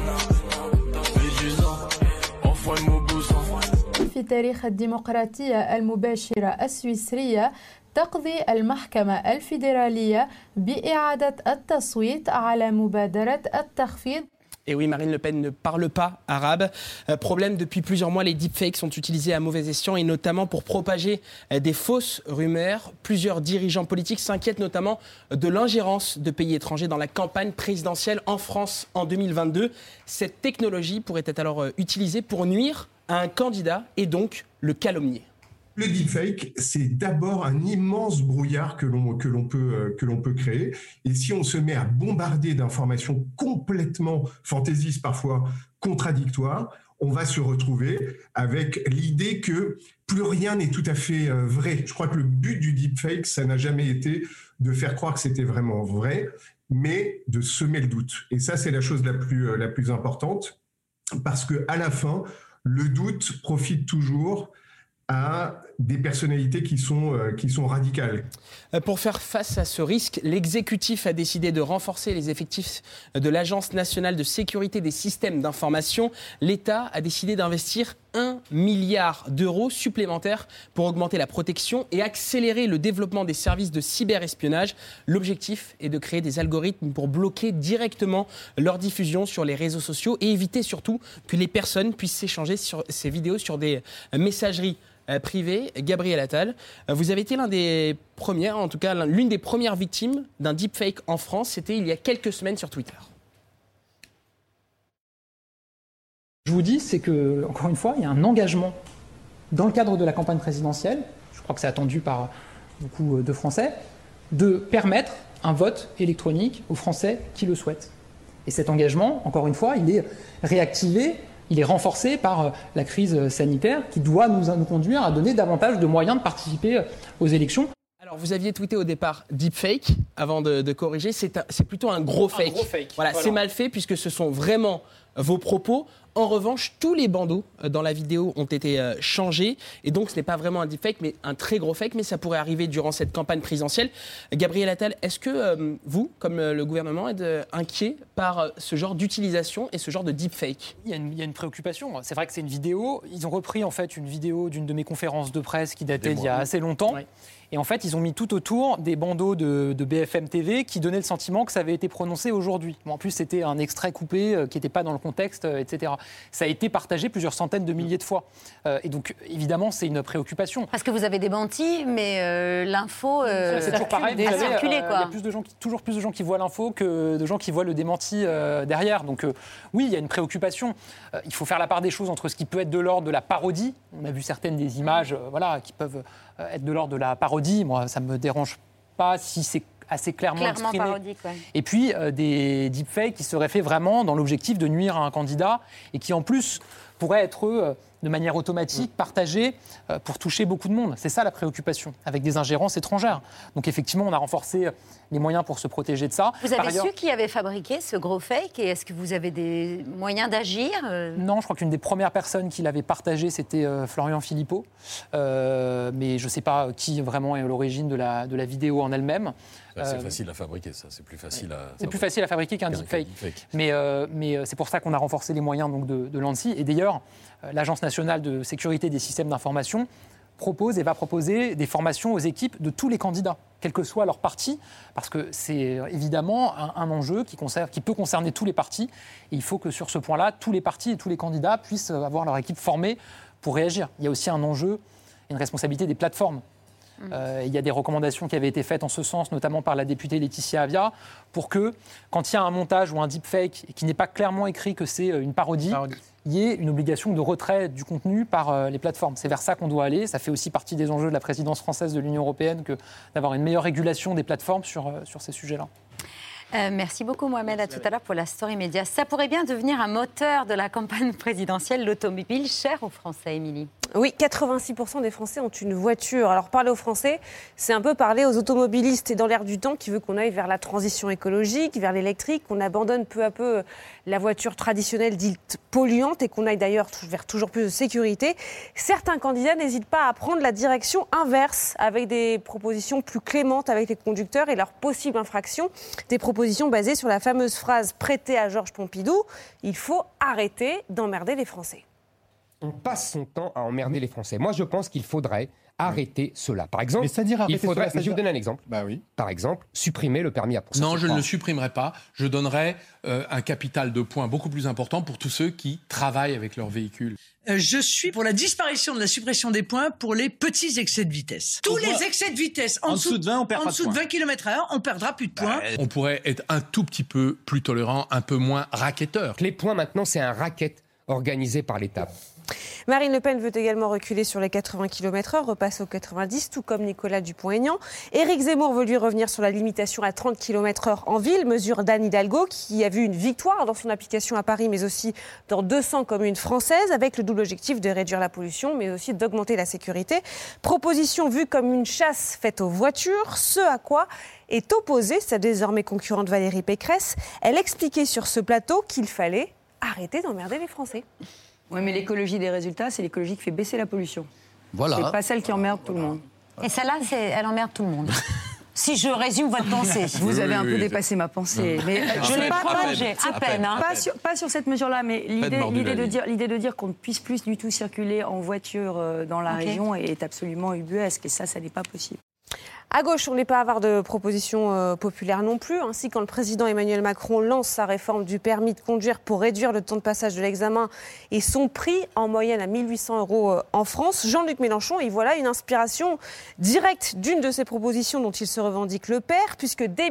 Médusa, envoie le mot bouson. في تاريخ الديمقراطية المباشرة السويسرية تقضي المحكمة الفيدرالية بإعادة التصويت على مبادرة التخفيض. Et oui, Marine Le Pen ne parle pas arabe. Problème, depuis plusieurs mois, les deepfakes sont utilisés à mauvais escient et notamment pour propager des fausses rumeurs. Plusieurs dirigeants politiques s'inquiètent notamment de l'ingérence de pays étrangers dans la campagne présidentielle en France en 2022. Cette technologie pourrait être alors utilisée pour nuire à un candidat et donc le calomnier. Le deepfake, c'est d'abord un immense brouillard que l'on peut créer. Et si on se met à bombarder d'informations complètement fantaisistes, parfois contradictoires, on va se retrouver avec l'idée que plus rien n'est tout à fait vrai. Je crois que le but du deepfake, ça n'a jamais été de faire croire que c'était vraiment vrai, mais de semer le doute. Et ça, c'est la chose la plus importante, parce qu'à la fin, le doute profite toujours à des personnalités qui sont radicales. Pour faire face à ce risque, l'exécutif a décidé de renforcer les effectifs de l'Agence nationale de sécurité des systèmes d'information. L'État a décidé d'investir 1 milliard d'euros supplémentaires pour augmenter la protection et accélérer le développement des services de cyberespionnage. L'objectif est de créer des algorithmes pour bloquer directement leur diffusion sur les réseaux sociaux et éviter surtout que les personnes puissent s'échanger sur ces vidéos sur des messageries privées. Gabriel Attal, vous avez été l'une des premières victimes d'un deepfake en France. C'était il y a quelques semaines sur Twitter. Je vous dis, c'est que, encore une fois, il y a un engagement dans le cadre de la campagne présidentielle, je crois que c'est attendu par beaucoup de Français, de permettre un vote électronique aux Français qui le souhaitent. Et cet engagement, encore une fois, il est réactivé, il est renforcé par la crise sanitaire qui doit nous conduire à donner davantage de moyens de participer aux élections. Alors, vous aviez tweeté au départ deepfake, avant de corriger, c'est plutôt un gros fake. Voilà. C'est mal fait puisque ce sont vraiment vos propos. En revanche, tous les bandeaux dans la vidéo ont été changés et donc ce n'est pas vraiment un deepfake mais un très gros fake, mais ça pourrait arriver durant cette campagne présidentielle. Gabriel Attal, est-ce que vous, comme le gouvernement, êtes inquiet par ce genre d'utilisation et ce genre de deepfake ? Il y a une préoccupation. C'est vrai que c'est une vidéo. Ils ont repris en fait une vidéo d'une de mes conférences de presse qui datait d'il y a assez longtemps. Oui. Et en fait, ils ont mis tout autour des bandeaux de BFM TV qui donnaient le sentiment que ça avait été prononcé aujourd'hui. Bon, en plus, c'était un extrait coupé qui n'était pas dans le contexte, etc. Ça a été partagé plusieurs centaines de milliers de fois. Et donc, évidemment, c'est une préoccupation. Parce que vous avez démenti, mais l'info c'est toujours pareil. Il y a toujours plus de gens qui voient l'info que de gens qui voient le démenti derrière. Donc, oui, il y a une préoccupation. Il faut faire la part des choses entre ce qui peut être de l'ordre de la parodie. On a vu certaines des images qui peuvent être de l'ordre de la parodie. Moi, ça ne me dérange pas si c'est assez clairement exprimé. Parodique, ouais. Et puis, des deepfakes qui seraient faits vraiment dans l'objectif de nuire à un candidat et qui, en plus, pourraient être de manière automatique partagés pour toucher beaucoup de monde. C'est ça la préoccupation, avec des ingérences étrangères. Donc effectivement, on a renforcé les moyens pour se protéger de ça. Vous avez su qui avait fabriqué ce gros fake et est-ce que vous avez des moyens d'agir ? Non, je crois qu'une des premières personnes qui l'avait partagé, c'était Florian Philippot. Mais je ne sais pas qui vraiment est à l'origine de la vidéo en elle-même. C'est facile à fabriquer, ça. C'est plus facile à... C'est plus facile à fabriquer qu'un deepfake. Mais c'est pour ça qu'on a renforcé les moyens donc, de l'ANSSI. Et d'ailleurs, l'Agence nationale de sécurité des systèmes d'information propose et va proposer des formations aux équipes de tous les candidats. quel que soit leur parti, parce que c'est évidemment un enjeu qui peut concerner tous les partis. Et il faut que sur ce point-là, tous les partis et tous les candidats puissent avoir leur équipe formée pour réagir. Il y a aussi un enjeu, une responsabilité des plateformes. Il y a des recommandations qui avaient été faites en ce sens, notamment par la députée Laetitia Avia, pour que, quand il y a un montage ou un deepfake et qu'il n'est pas clairement écrit que c'est une parodie, il y ait une obligation de retrait du contenu par les plateformes. C'est vers ça qu'on doit aller. Ça fait aussi partie des enjeux de la présidence française de l'Union européenne que d'avoir une meilleure régulation des plateformes sur ces sujets-là. Merci beaucoup Mohamed, à tout à l'heure pour la Story Média. Ça pourrait bien devenir un moteur de la campagne présidentielle, l'automobile, cher aux Français, Émilie. Oui, 86% des Français ont une voiture. Alors parler aux Français, c'est un peu parler aux automobilistes et dans l'air du temps qui veut qu'on aille vers la transition écologique, vers l'électrique, qu'on abandonne peu à peu la voiture traditionnelle dite polluante et qu'on aille d'ailleurs vers toujours plus de sécurité. Certains candidats n'hésitent pas à prendre la direction inverse avec des propositions plus clémentes avec les conducteurs et leurs possibles infractions. Des propositions basées sur la fameuse phrase prêtée à Georges Pompidou, il faut arrêter d'emmerder les Français. On passe son temps à emmerder les Français. Moi, je pense qu'il faudrait arrêter cela. Par exemple, mais c'est-à-dire arrêter il faudrait. Cela, je vais vous donner un exemple. Bah oui. Par exemple, supprimer le permis à point. Non, je ne le supprimerai pas. Je donnerai un capital de points beaucoup plus important pour tous ceux qui travaillent avec leur véhicule. Je suis pour la disparition de la suppression des points pour les petits excès de vitesse. Tous les excès de vitesse en dessous de 20, on perd pas de points. En dessous de 20 km/h, on perdra plus de points. On pourrait être un tout petit peu plus tolérant, un peu moins racketteur. Les points maintenant, c'est un racket organisé par l'État. Marine Le Pen veut également reculer sur les 80 km/h, repasser aux 90, tout comme Nicolas Dupont-Aignan. Éric Zemmour veut lui revenir sur la limitation à 30 km/h en ville, mesure d'Anne Hidalgo, qui a vu une victoire dans son application à Paris, mais aussi dans 200 communes françaises, avec le double objectif de réduire la pollution, mais aussi d'augmenter la sécurité. Proposition vue comme une chasse faite aux voitures, ce à quoi est opposée sa désormais concurrente Valérie Pécresse. Elle expliquait sur ce plateau qu'il fallait arrêter d'emmerder les Français. Oui, mais l'écologie des résultats, c'est l'écologie qui fait baisser la pollution. Voilà. C'est pas celle qui emmerde tout le monde. Et celle-là, elle emmerde tout le monde. Si je résume votre pensée. Vous avez un peu dépassé ma pensée. Mais je l'ai partagée, à peine. Hein. Pas sur cette mesure-là, mais l'idée de dire qu'on ne puisse plus du tout circuler en voiture dans la région est absolument ubuesque. Et ça n'est pas possible. À gauche, on n'est pas avare de propositions populaires non plus. Ainsi, quand le président Emmanuel Macron lance sa réforme du permis de conduire pour réduire le temps de passage de l'examen et son prix en moyenne à 1 800 € en France, Jean-Luc Mélenchon y voilà une inspiration directe d'une de ses propositions dont il se revendique le père, puisque dès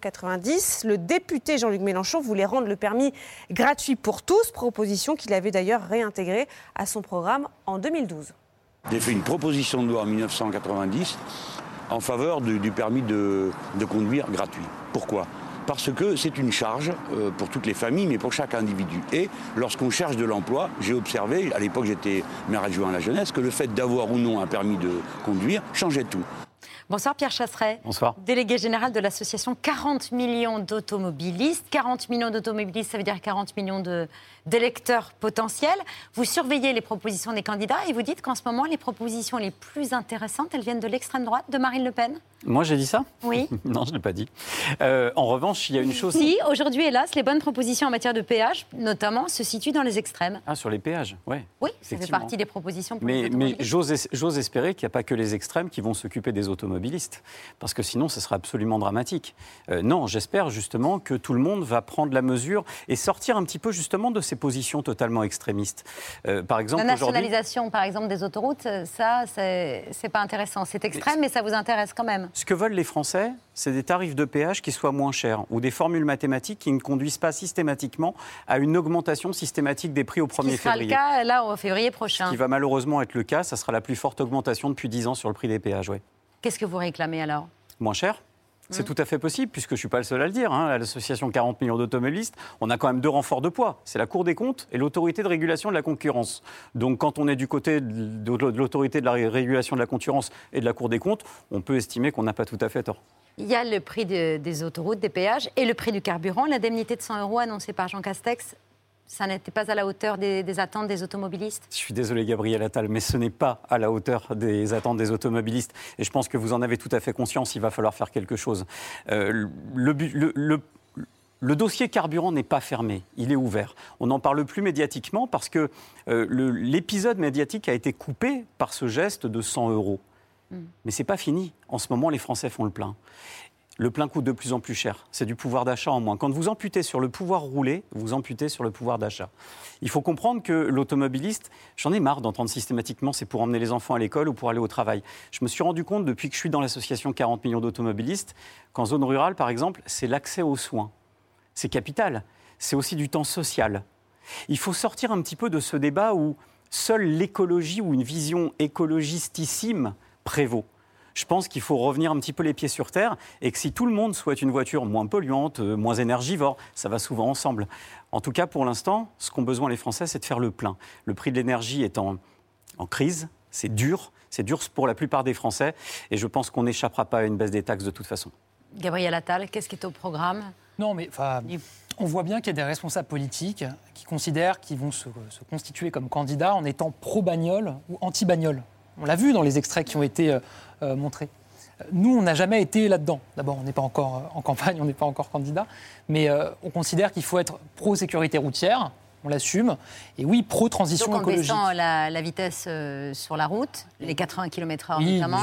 1990, le député Jean-Luc Mélenchon voulait rendre le permis gratuit pour tous, proposition qu'il avait d'ailleurs réintégrée à son programme en 2012. J'ai fait une proposition de loi en 1990 en faveur du permis de conduire gratuit. Pourquoi ? Parce que c'est une charge pour toutes les familles, mais pour chaque individu. Et lorsqu'on cherche de l'emploi, j'ai observé, à l'époque j'étais maire adjoint à la jeunesse, que le fait d'avoir ou non un permis de conduire changeait tout. Bonsoir Pierre Chasseret. Bonsoir. Délégué général de l'association 40 millions d'automobilistes. 40 millions d'automobilistes, ça veut dire 40 millions d'électeurs potentiels. Vous surveillez les propositions des candidats et vous dites qu'en ce moment, les propositions les plus intéressantes, elles viennent de l'extrême droite, de Marine Le Pen. Moi, j'ai dit ça ? Oui. Non, je ne l'ai pas dit. En revanche, il y a une chose... Si, aujourd'hui, hélas, les bonnes propositions en matière de péage, notamment, se situent dans les extrêmes. Ah, sur les péages, ouais. Oui, ça fait partie des propositions pour les mais j'ose espérer qu'il n'y a pas que les extrêmes qui vont s'occuper des automobilistes, parce que sinon, ce serait absolument dramatique. Non, j'espère justement que tout le monde va prendre la mesure et sortir un petit peu justement de ces positions totalement extrémistes. Par exemple, la nationalisation, par exemple, des autoroutes, ça, c'est pas intéressant. C'est extrême, mais ça vous intéresse quand même. Ce que veulent les Français, c'est des tarifs de péage qui soient moins chers ou des formules mathématiques qui ne conduisent pas systématiquement à une augmentation systématique des prix au 1er février. Ce sera le cas, là, au février prochain. Ce qui va malheureusement être le cas, ça sera la plus forte augmentation depuis 10 ans sur le prix des péages, oui. Qu'est-ce que vous réclamez alors ? Moins cher ? C'est tout à fait possible, puisque je ne suis pas le seul à le dire. À l'association 40 millions d'automobilistes, on a quand même 2 renforts de poids. C'est la Cour des comptes et l'autorité de régulation de la concurrence. Donc quand on est du côté de l'autorité de la régulation de la concurrence et de la Cour des comptes, on peut estimer qu'on n'a pas tout à fait tort. Il y a le prix des autoroutes, des péages et le prix du carburant. L'indemnité de 100 € annoncée par Jean Castex, ça n'était pas à la hauteur des attentes des automobilistes ? Je suis désolé, Gabriel Attal, mais ce n'est pas à la hauteur des attentes des automobilistes. Et je pense que vous en avez tout à fait conscience, il va falloir faire quelque chose. Le dossier carburant n'est pas fermé, il est ouvert. On n'en parle plus médiatiquement parce que l'épisode médiatique a été coupé par ce geste de 100 €. Mais ce n'est pas fini. En ce moment, les Français font le plein. Le plein coûte de plus en plus cher. C'est du pouvoir d'achat en moins. Quand vous amputez sur le pouvoir roulé, vous amputez sur le pouvoir d'achat. Il faut comprendre que l'automobiliste, j'en ai marre d'entendre systématiquement, c'est pour emmener les enfants à l'école ou pour aller au travail. Je me suis rendu compte, depuis que je suis dans l'association 40 millions d'automobilistes, qu'en zone rurale, par exemple, c'est l'accès aux soins. C'est capital. C'est aussi du temps social. Il faut sortir un petit peu de ce débat où seule l'écologie ou une vision écologistissime prévaut. Je pense qu'il faut revenir un petit peu les pieds sur terre et que si tout le monde souhaite une voiture moins polluante, moins énergivore, ça va souvent ensemble. En tout cas, pour l'instant, ce qu'ont besoin les Français, c'est de faire le plein. Le prix de l'énergie est en crise, c'est dur pour la plupart des Français et je pense qu'on n'échappera pas à une baisse des taxes de toute façon. Gabriel Attal, qu'est-ce qui est au programme ? Non, mais on voit bien qu'il y a des responsables politiques qui considèrent qu'ils vont se constituer comme candidats en étant pro-bagnole ou anti-bagnole. On l'a vu dans les extraits qui ont été montrés. Nous, on n'a jamais été là-dedans. D'abord, on n'est pas encore en campagne, on n'est pas encore candidat, mais on considère qu'il faut être pro-sécurité routière, on l'assume, et oui, pro-transition écologique. Donc en baissant la vitesse sur la route, les 80 km/h notamment.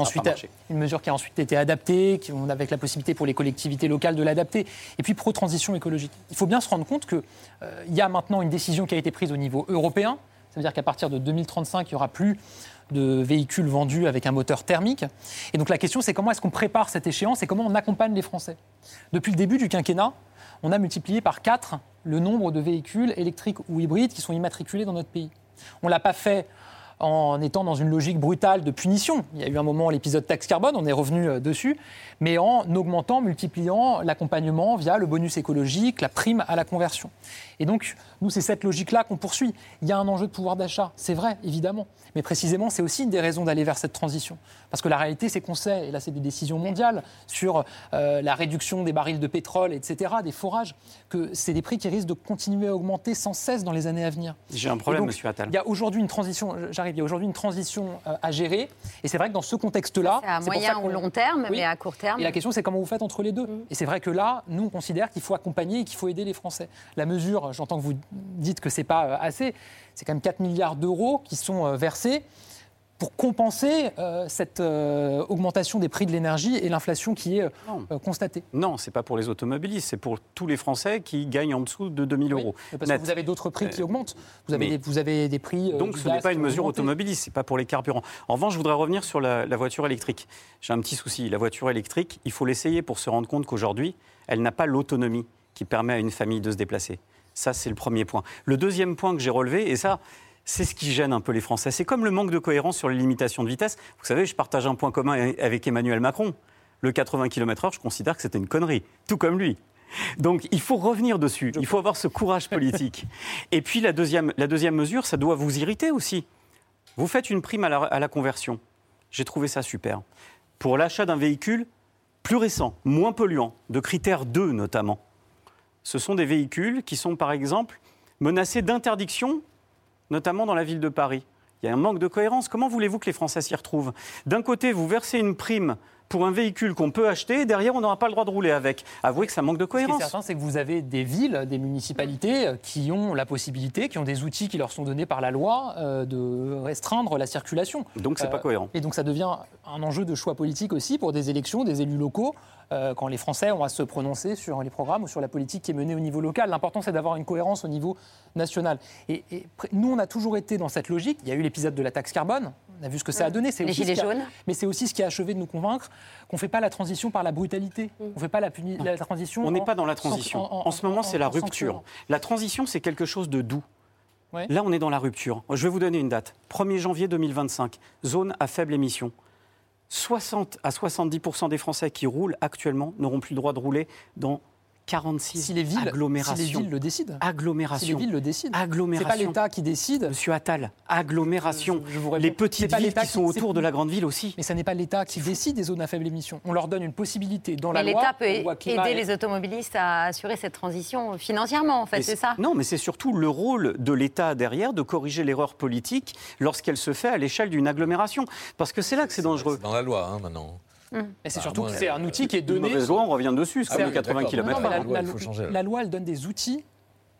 Une mesure qui a ensuite été adaptée, avec la possibilité pour les collectivités locales de l'adapter, et puis pro-transition écologique. Il faut bien se rendre compte qu'il y a maintenant une décision qui a été prise au niveau européen, ça veut dire qu'à partir de 2035, il n'y aura plus de véhicules vendus avec un moteur thermique. Et donc la question, c'est comment est-ce qu'on prépare cette échéance et comment on accompagne les Français. Depuis le début du quinquennat, on a multiplié par 4 le nombre de véhicules électriques ou hybrides qui sont immatriculés dans notre pays. On ne l'a pas fait en étant dans une logique brutale de punition. Il y a eu un moment, l'épisode taxe carbone, on est revenu dessus, mais en augmentant, multipliant l'accompagnement via le bonus écologique, la prime à la conversion. Et donc, nous, c'est cette logique-là qu'on poursuit. Il y a un enjeu de pouvoir d'achat, c'est vrai, évidemment. Mais précisément, c'est aussi une des raisons d'aller vers cette transition. Parce que la réalité, c'est qu'on sait, et là, c'est des décisions mondiales, sur la réduction des barils de pétrole, etc., des forages, que c'est des prix qui risquent de continuer à augmenter sans cesse dans les années à venir. J'ai un problème, monsieur Attal. Il y a aujourd'hui une transition, il y a aujourd'hui une transition à gérer. Et c'est vrai que dans ce contexte-là... C'est à moyen ou long terme, mais à court terme... Et la question, c'est comment vous faites entre les deux. Et c'est vrai que là, nous, on considère qu'il faut accompagner et qu'il faut aider les Français. La mesure, j'entends que vous dites que ce n'est pas assez, c'est quand même 4 milliards d'euros qui sont versés pour compenser cette augmentation des prix de l'énergie et l'inflation qui est constatée. Non, ce n'est pas pour les automobilistes, c'est pour tous les Français qui gagnent en dessous de 2 000 euros. Parce que vous avez d'autres prix qui augmentent. Vous avez des prix... donc ce n'est pas une mesure automobiliste, ce n'est pas pour les carburants. En revanche, je voudrais revenir sur la voiture électrique. J'ai un petit souci. La voiture électrique, il faut l'essayer pour se rendre compte qu'aujourd'hui, elle n'a pas l'autonomie qui permet à une famille de se déplacer. Ça, c'est le premier point. Le deuxième point que j'ai relevé, et ça, c'est ce qui gêne un peu les Français, c'est comme le manque de cohérence sur les limitations de vitesse. Vous savez, je partage un point commun avec Emmanuel Macron. Le 80 km/h, je considère que c'était une connerie, tout comme lui. Donc, il faut revenir dessus. Il faut avoir ce courage politique. Et puis, la deuxième mesure, ça doit vous irriter aussi. Vous faites une prime à la conversion. J'ai trouvé ça super. Pour l'achat d'un véhicule plus récent, moins polluant, de critère 2 notamment. Ce sont des véhicules qui sont, par exemple, menacés d'interdiction, notamment dans la ville de Paris. Il y a un manque de cohérence. Comment voulez-vous que les Français s'y retrouvent ? D'un côté, vous versez une prime pour un véhicule qu'on peut acheter, et derrière, on n'aura pas le droit de rouler avec. Avouez que ça manque de cohérence. Ce qui est certain, c'est que vous avez des villes, des municipalités qui ont la possibilité, qui ont des outils qui leur sont donnés par la loi de restreindre la circulation. Donc, c'est pas cohérent. Et donc, ça devient un enjeu de choix politique aussi pour des élections, des élus locaux, quand les Français ont à se prononcer sur les programmes ou sur la politique qui est menée au niveau local. L'important, c'est d'avoir une cohérence au niveau national. Et nous, on a toujours été dans cette logique. Il y a eu l'épisode de la taxe carbone. On a vu ce que ça a donné. Les gilets jaunes. Mais c'est aussi ce qui a achevé de nous convaincre qu'on ne fait pas la transition par la brutalité. On ne fait pas la transition... On n'est pas dans la transition. En ce moment, c'est la rupture. La transition, c'est quelque chose de doux. Ouais. Là, on est dans la rupture. Je vais vous donner une date. 1er janvier 2025, zone à faible émission. 60 à 70% des Français qui roulent actuellement n'auront plus le droit de rouler dans 46 agglomérations. Si les villes le décident. Agglomération. Si les villes le décident. Agglomération. C'est pas l'État qui décide. Monsieur Attal, agglomération. Les petites villes qui sont autour de la grande ville aussi. Mais ça n'est pas l'État qui décide des zones à faible émission. On leur donne une possibilité dans la loi. Mais l'État peut aider les automobilistes à assurer cette transition financièrement, en fait, c'est ça ? Non, mais c'est surtout le rôle de l'État derrière de corriger l'erreur politique lorsqu'elle se fait à l'échelle d'une agglomération. Parce que c'est là que c'est dangereux. C'est dans la loi, maintenant. Mais c'est surtout que c'est un outil qui est donné. Mauvaise loi, on revient dessus, c'est comme le 80 km/h. La loi, elle donne des outils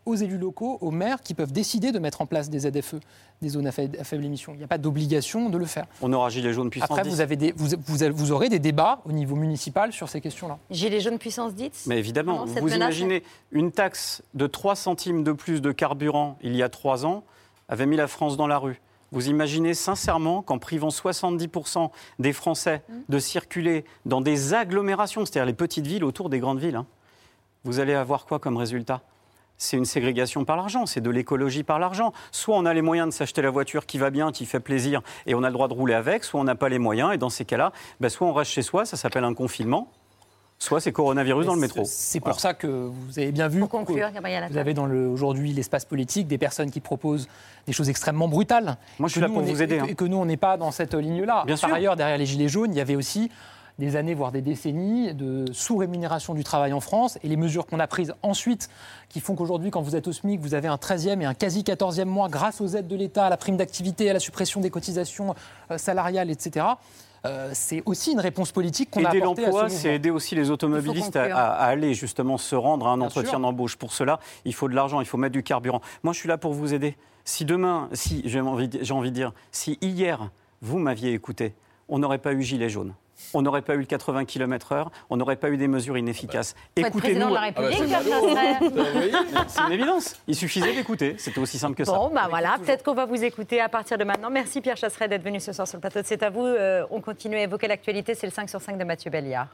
aux élus locaux, aux maires, qui peuvent décider de mettre en place des ZFE, des zones à faible émission. Il n'y a pas d'obligation de le faire. On aura Gilets jaunes puissance 10. Après, vous aurez des débats au niveau municipal sur ces questions-là. Gilets jaunes puissance 10 ? Mais évidemment, vous imaginez une taxe de 3 centimes de plus de carburant il y a 3 ans avait mis la France dans la rue. Vous imaginez sincèrement qu'en privant 70% des Français de circuler dans des agglomérations, c'est-à-dire les petites villes autour des grandes villes, vous allez avoir quoi comme résultat ? C'est une ségrégation par l'argent, c'est de l'écologie par l'argent. Soit on a les moyens de s'acheter la voiture qui va bien, qui fait plaisir, et on a le droit de rouler avec, soit on n'a pas les moyens, et dans ces cas-là, soit on reste chez soi, ça s'appelle un confinement, soit c'est coronavirus dans le métro. C'est pour ça que vous avez bien vu pour conclure, vous avez aujourd'hui l'espace politique des personnes qui proposent des choses extrêmement brutales. Moi, je suis là pour vous aider. Et que nous, on n'est pas dans cette ligne-là. Bien sûr. Par ailleurs, derrière les Gilets jaunes, il y avait aussi des années, voire des décennies de sous-rémunération du travail en France et les mesures qu'on a prises ensuite qui font qu'aujourd'hui, quand vous êtes au SMIC, vous avez un 13e et un quasi 14e mois grâce aux aides de l'État, à la prime d'activité, à la suppression des cotisations salariales, etc. C'est aussi une réponse politique qu'on a apportée à ce mouvement. Aider l'emploi, c'est aider aussi les automobilistes à aller justement se rendre à un entretien d'embauche. Pour cela, il faut de l'argent, il faut mettre du carburant. Moi, je suis là pour vous aider. Si demain, j'ai envie de dire, si hier, vous m'aviez écouté, on n'aurait pas eu Gilets jaunes. On n'aurait pas eu le 80 km/h, on n'aurait pas eu des mesures inefficaces. Écoutez-nous. De la République, c'est une évidence. Il suffisait d'écouter. C'était aussi simple que ça. Bon, voilà. Peut-être qu'on va vous écouter à partir de maintenant. Merci Pierre Chasseret d'être venu ce soir sur le plateau de C'est à vous. On continue à évoquer l'actualité. C'est le 5 sur 5 de Mathieu Belliard.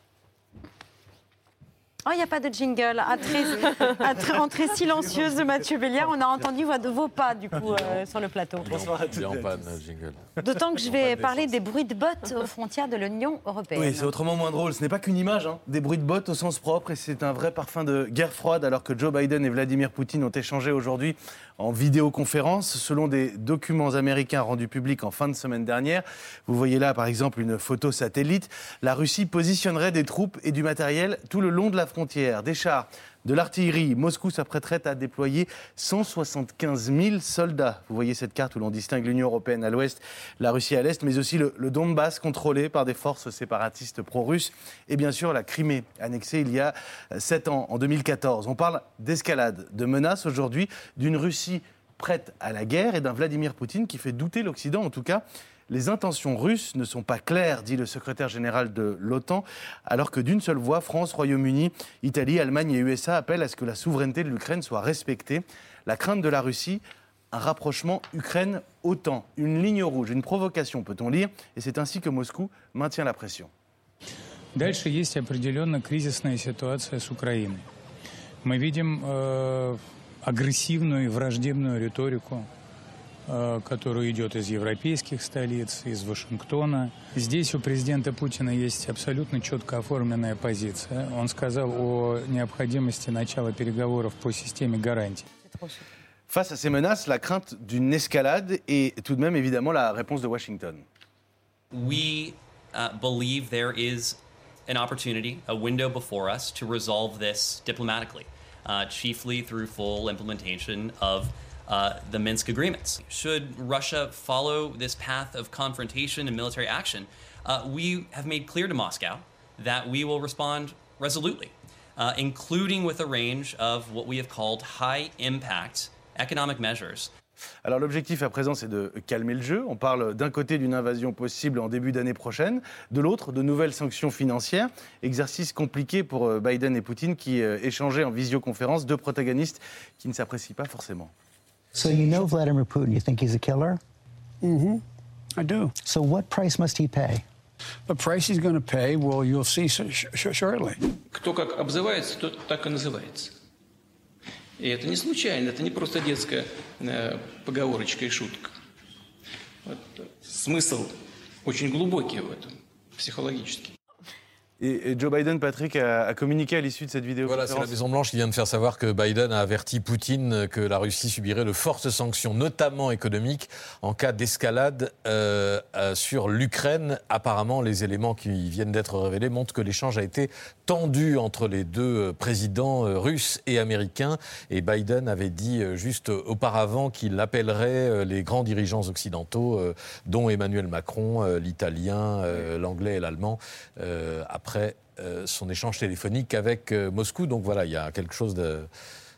Oh, il n'y a pas de jingle. Entrée silencieuse de Mathieu Belliard. On a entendu vos pas, du coup, sur le plateau. Bonsoir à tous. En panne, jingle. D'autant que je vais parler des bruits de bottes aux frontières de l'Union européenne. Oui, c'est autrement moins drôle. Ce n'est pas qu'une image, des bruits de bottes au sens propre, et c'est un vrai parfum de guerre froide, alors que Joe Biden et Vladimir Poutine ont échangé aujourd'hui en vidéoconférence. Selon des documents américains rendus publics en fin de semaine dernière, vous voyez là, par exemple, une photo satellite, la Russie positionnerait des troupes et du matériel tout le long de la frontière, des chars, de l'artillerie. Moscou s'apprêterait à déployer 175 000 soldats. Vous voyez cette carte où l'on distingue l'Union européenne à l'ouest, la Russie à l'est, mais aussi le Donbass contrôlé par des forces séparatistes pro-russes. Et bien sûr, la Crimée, annexée il y a 7 ans, en 2014. On parle d'escalade, de menaces aujourd'hui, d'une Russie prête à la guerre et d'un Vladimir Poutine qui fait douter l'Occident, en tout cas. Les intentions russes ne sont pas claires, dit le secrétaire général de l'OTAN, alors que d'une seule voix, France, Royaume-Uni, Italie, Allemagne et USA appellent à ce que la souveraineté de l'Ukraine soit respectée. La crainte de la Russie, un rapprochement Ukraine-OTAN, une ligne rouge, une provocation, peut-on lire, et c'est ainsi que Moscou maintient la pression. Дальше есть определенно кризисная ситуация с Украиной. Мы видим агрессивную и враждебную риторику, которая идет из европейских столиц, из Вашингтона. Здесь у президента Путина есть абсолютно четко оформленная позиция. Он сказал о необходимости начала переговоров по системе гарантий. Face à ces menaces, la crainte d'une escalade et tout de même évidemment la réponse de Washington. We believe there is an opportunity, a window before us to resolve this diplomatically, chiefly through full implementation of the Minsk agreements. Should Russia follow this path of confrontation and military action, we have made clear to Moscow that we will respond resolutely, including with a range of what we have called high-impact economic measures. Alors l'objectif à présent, c'est de calmer le jeu. On parle d'un côté d'une invasion possible en début d'année prochaine, de l'autre de nouvelles sanctions financières. Exercice compliqué pour Biden et Poutine qui échangeaient en visioconférence, deux protagonistes qui ne s'apprécient pas forcément. So you know Vladimir Putin, you think he's a killer? Mm-hmm, I do. So what price must he pay? The price he's going to pay, well, you'll see shortly. Кто как обзывается, тот так и называется. И это не случайно, это не просто детская поговорочка и шутка. Вот. Смысл очень глубокий в этом, психологический. Et Joe Biden, Patrick, a communiqué à l'issue de cette vidéoconférence. Voilà, c'est la Maison-Blanche qui vient de faire savoir que Biden a averti Poutine que la Russie subirait de fortes sanctions, notamment économiques, en cas d'escalade sur l'Ukraine. Apparemment, les éléments qui viennent d'être révélés montrent que l'échange a été tendu entre les deux présidents russes et américains. Et Biden avait dit juste auparavant qu'il appellerait les grands dirigeants occidentaux, dont Emmanuel Macron, l'italien, l'anglais et l'allemand, après son échange téléphonique avec Moscou. Donc voilà, il y a quelque chose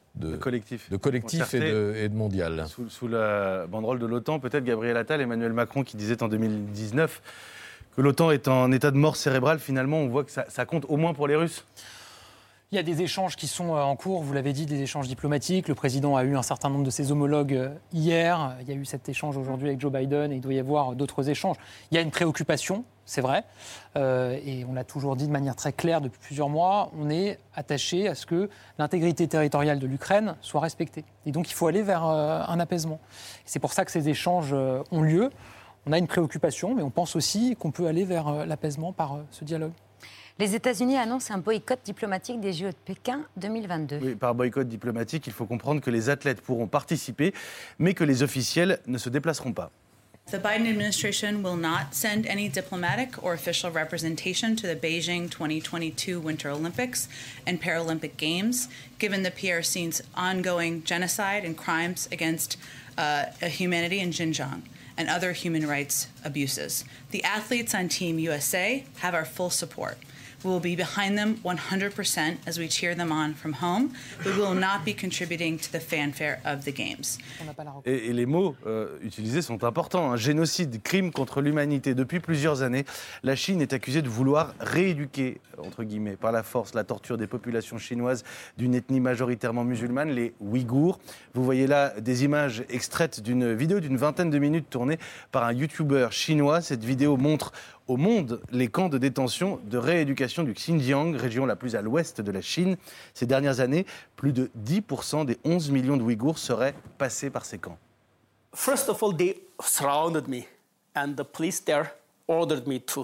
collectif et de mondial. Sous la banderole de l'OTAN, peut-être Gabriel Attal, Emmanuel Macron qui disait en 2019 que l'OTAN est en état de mort cérébrale. Finalement, on voit que ça compte au moins pour les Russes. Il y a des échanges qui sont en cours, vous l'avez dit, des échanges diplomatiques. Le président a eu un certain nombre de ses homologues hier. Il y a eu cet échange aujourd'hui avec Joe Biden et il doit y avoir d'autres échanges. Il y a une préoccupation, c'est vrai, et on l'a toujours dit de manière très claire depuis plusieurs mois. On est attaché à ce que l'intégrité territoriale de l'Ukraine soit respectée. Et donc il faut aller vers un apaisement. Et c'est pour ça que ces échanges ont lieu. On a une préoccupation, mais on pense aussi qu'on peut aller vers l'apaisement par ce dialogue. Les États-Unis annoncent un boycott diplomatique des JO de Pékin 2022. Oui, par boycott diplomatique, il faut comprendre que les athlètes pourront participer, mais que les officiels ne se déplaceront pas. The Biden administration will not send any diplomatic or official representation to the Beijing 2022 Winter Olympics and Paralympic Games, given the PRC's ongoing genocide and crimes against humanity in Xinjiang and other human rights abuses. The athletes on Team USA have our full support. We will be behind them 100% as we cheer them on from home, but we will not be contributing to the fanfare of the Games. Et les mots utilisés sont importants. Génocide, crime contre l'humanité. Depuis plusieurs années, la Chine est accusée de vouloir rééduquer, entre guillemets, par la force, la torture des populations chinoises d'une ethnie majoritairement musulmane, les Ouïghours. Vous voyez là des images extraites d'une vidéo d'une vingtaine de minutes tournée par un youtubeur chinois. Cette vidéo montre au monde les camps de détention de rééducation du Xinjiang, région la plus à l'ouest de la Chine. Ces dernières années, plus de 10% des 11 millions de Ouïghours seraient passés par ces camps. First of all, they surrounded me, and the police there ordered me to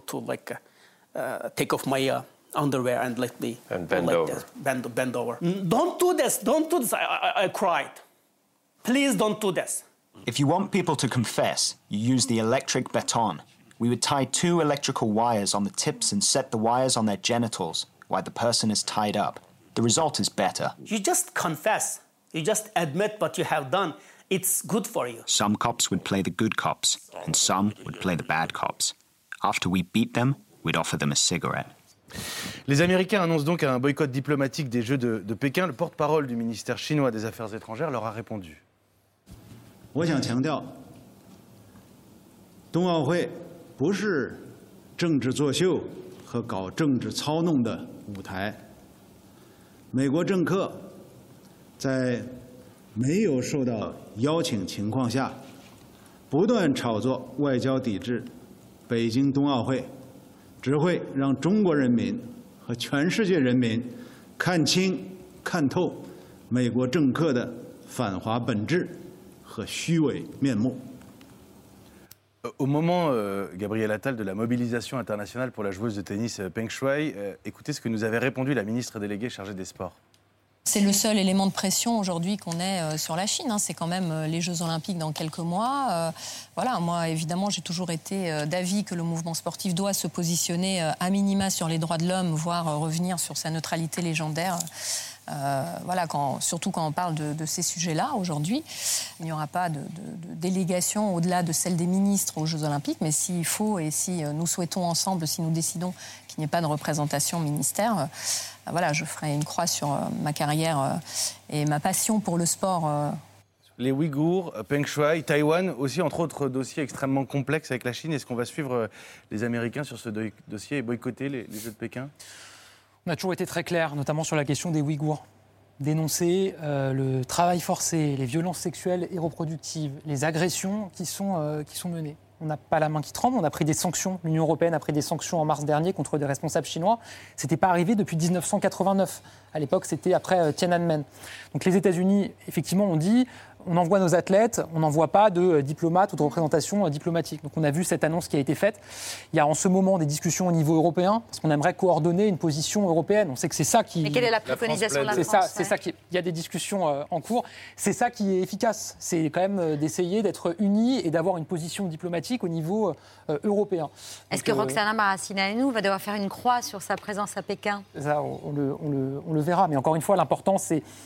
take off my underwear and let me bend over. Bend over. Don't do this. Don't do this. I cried. Please don't do this. If you want people to confess, you use the electric baton. We would tie 2 electrical wires on the tips and set the wires on their genitals while the person is tied up. The result is better. You just confess. You just admit what you have done. It's good for you. Some cops would play the good cops, and some would play the bad cops. After we beat them, we'd offer them a cigarette. Les Américains annoncent donc un boycott diplomatique des Jeux de Pékin. Le porte-parole du ministère chinois des Affaires étrangères leur a répondu. 我想强调，冬奥会不是政治作秀和搞政治操弄的舞台。美国政客在没有受到邀请情况下，不断炒作外交抵制北京冬奥会，只会让中国人民和全世界人民看清、看透美国政客的反华本质和虚伪面目。 Au moment, Gabriel Attal, de la mobilisation internationale pour la joueuse de tennis Peng Shuai, écoutez ce que nous avait répondu la ministre déléguée chargée des Sports. C'est le seul élément de pression aujourd'hui qu'on ait sur la Chine. C'est quand même les Jeux Olympiques dans quelques mois. Voilà, moi, évidemment, j'ai toujours été d'avis que le mouvement sportif doit se positionner à minima sur les droits de l'homme, voire revenir sur sa neutralité légendaire. Voilà, surtout quand on parle de ces sujets-là aujourd'hui. Il n'y aura pas de délégation au-delà de celle des ministres aux Jeux Olympiques, mais s'il faut et si nous souhaitons ensemble, si nous décidons qu'il n'y ait pas de représentation ministère, voilà, je ferai une croix sur ma carrière et ma passion pour le sport. Les Ouïghours, Peng Shuai, Taïwan, aussi entre autres dossiers extrêmement complexes avec la Chine. Est-ce qu'on va suivre les Américains sur ce dossier et boycotter les Jeux de Pékin ? On a toujours été très clair, notamment sur la question des Ouïghours. Dénoncer le travail forcé, les violences sexuelles et reproductives, les agressions qui sont menées. On n'a pas la main qui tremble, on a pris des sanctions. L'Union européenne a pris des sanctions en mars dernier contre des responsables chinois. Ce n'était pas arrivé depuis 1989. À l'époque, c'était après Tiananmen. Donc les États-Unis, effectivement, ont dit on envoie nos athlètes, on n'envoie pas de diplomates ou de représentation diplomatique. Donc on a vu cette annonce qui a été faite. Il y a en ce moment des discussions au niveau européen, parce qu'on aimerait coordonner une position européenne. On sait que c'est ça qui... Mais quelle est la préconisation de la France ? C'est ça qui... Il y a des discussions en cours. C'est ça qui est efficace. C'est quand même d'essayer d'être unis et d'avoir une position diplomatique au niveau européen. Est-ce que Roxana Maracineanu va devoir faire une croix sur sa présence à Pékin ? Ça, on le verra. Mais encore une fois, l'important, c'est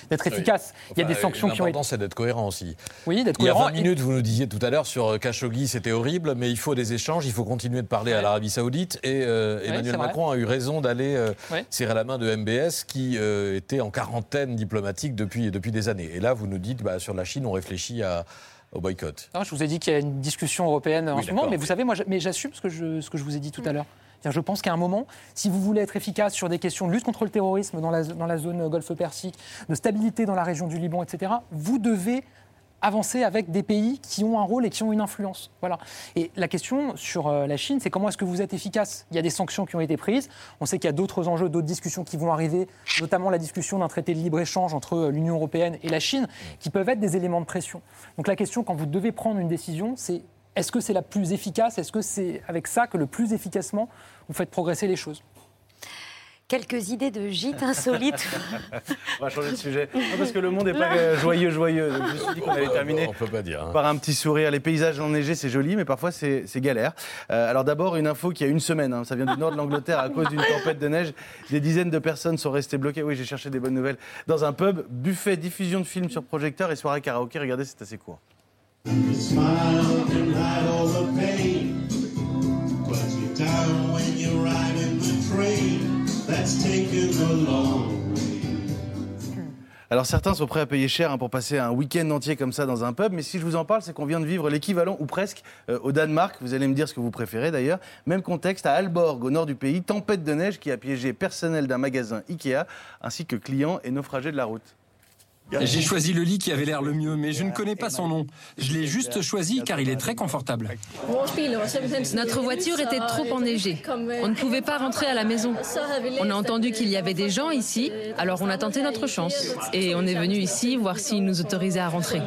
d'être efficace. Il y a des sanctions qui ont été... L'important, c'est d'être cohérent aussi. Oui, d'être cohérent. Il y a 20 minutes, vous nous disiez tout à l'heure, sur Khashoggi, c'était horrible, mais il faut des échanges, il faut continuer de parler à l'Arabie Saoudite. Et Emmanuel Macron a eu raison d'aller serrer la main de MBS, qui était en quarantaine diplomatique depuis des années. Et là, vous nous dites, sur la Chine, on réfléchit au boycott. Non, je vous ai dit qu'il y a une discussion européenne en ce moment, mais vous savez, moi, j'assume ce que je vous ai dit tout à l'heure. Je pense qu'à un moment, si vous voulez être efficace sur des questions de lutte contre le terrorisme dans la zone Golfe Persique, de stabilité dans la région du Liban, etc., vous devez avancer avec des pays qui ont un rôle et qui ont une influence. Voilà. Et la question sur la Chine, c'est comment est-ce que vous êtes efficace ? Il y a des sanctions qui ont été prises. On sait qu'il y a d'autres enjeux, d'autres discussions qui vont arriver, notamment la discussion d'un traité de libre-échange entre l'Union européenne et la Chine, qui peuvent être des éléments de pression. Donc la question, quand vous devez prendre une décision, c'est est-ce que c'est la plus efficace ? Est-ce que c'est avec ça que le plus efficacement vous faites progresser les choses ? Quelques idées de gîtes insolites. On va changer de sujet. Non, parce que le monde n'est pas joyeux. Donc je me suis dit qu'on allait terminer par un petit sourire. Les paysages enneigés, c'est joli, mais parfois c'est galère. Alors d'abord, une info qui a une semaine. Ça vient du nord de l'Angleterre à cause d'une tempête de neige. Des dizaines de personnes sont restées bloquées. Oui, j'ai cherché des bonnes nouvelles. Dans un pub, buffet, diffusion de films sur projecteur et soirée karaoké. Regardez, c'est assez court. Alors certains sont prêts à payer cher pour passer un week-end entier comme ça dans un pub, mais si je vous en parle, c'est qu'on vient de vivre l'équivalent, ou presque, au Danemark. Vous allez me dire ce que vous préférez d'ailleurs. Même contexte à Aalborg, au nord du pays, tempête de neige qui a piégé personnel d'un magasin Ikea, ainsi que clients et naufragés de la route. J'ai choisi le lit qui avait l'air le mieux, mais je ne connais pas son nom. Je l'ai juste choisi car il est très confortable. Notre voiture était trop enneigée. On ne pouvait pas rentrer à la maison. On a entendu qu'il y avait des gens ici, alors on a tenté notre chance. Et on est venu ici voir s'ils nous autorisaient à rentrer.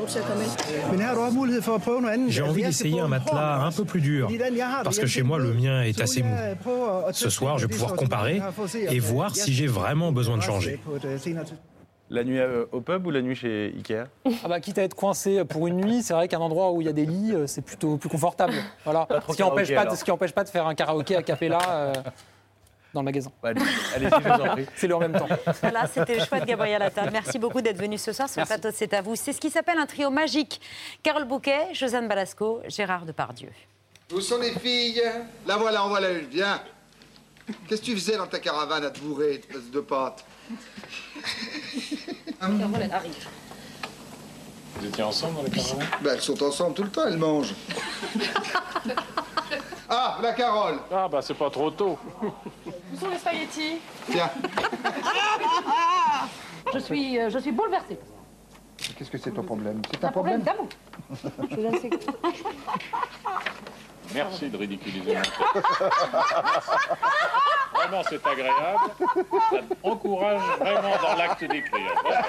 J'ai envie d'essayer un matelas un peu plus dur, parce que chez moi, le mien est assez mou. Ce soir, je vais pouvoir comparer et voir si j'ai vraiment besoin de changer. La nuit au pub ou la nuit chez Ikea ? Quitte à être coincé pour une nuit, c'est vrai qu'un endroit où il y a des lits, c'est plutôt plus confortable. Voilà. Ce qui n'empêche pas de faire un karaoké a cappella dans le magasin. Allez-y, je vous en prie. C'est le en même temps. Voilà, c'était le choix de Gabriel Attal. Merci beaucoup d'être venu ce soir sur le plateau de C'est à vous. C'est ce qui s'appelle un trio magique. Carole Bouquet, Josiane Balasco, Gérard Depardieu. Où sont les filles ? La voilà, envoie-la une, viens. Qu'est-ce que tu faisais dans ta caravane à te bourrer de pâtes ? Carole, elle arrive. Vous étiez ensemble dans la caravane ? Elles sont ensemble tout le temps, elles mangent. Ah, la Carole. C'est pas trop tôt. Où sont les spaghettis ? Tiens. Je suis bouleversée. Qu'est-ce que c'est ton problème ? C'est un problème d'amour. Merci de ridiculiser mon texte. Vraiment, c'est agréable. Ça encourage vraiment dans l'acte d'écrire.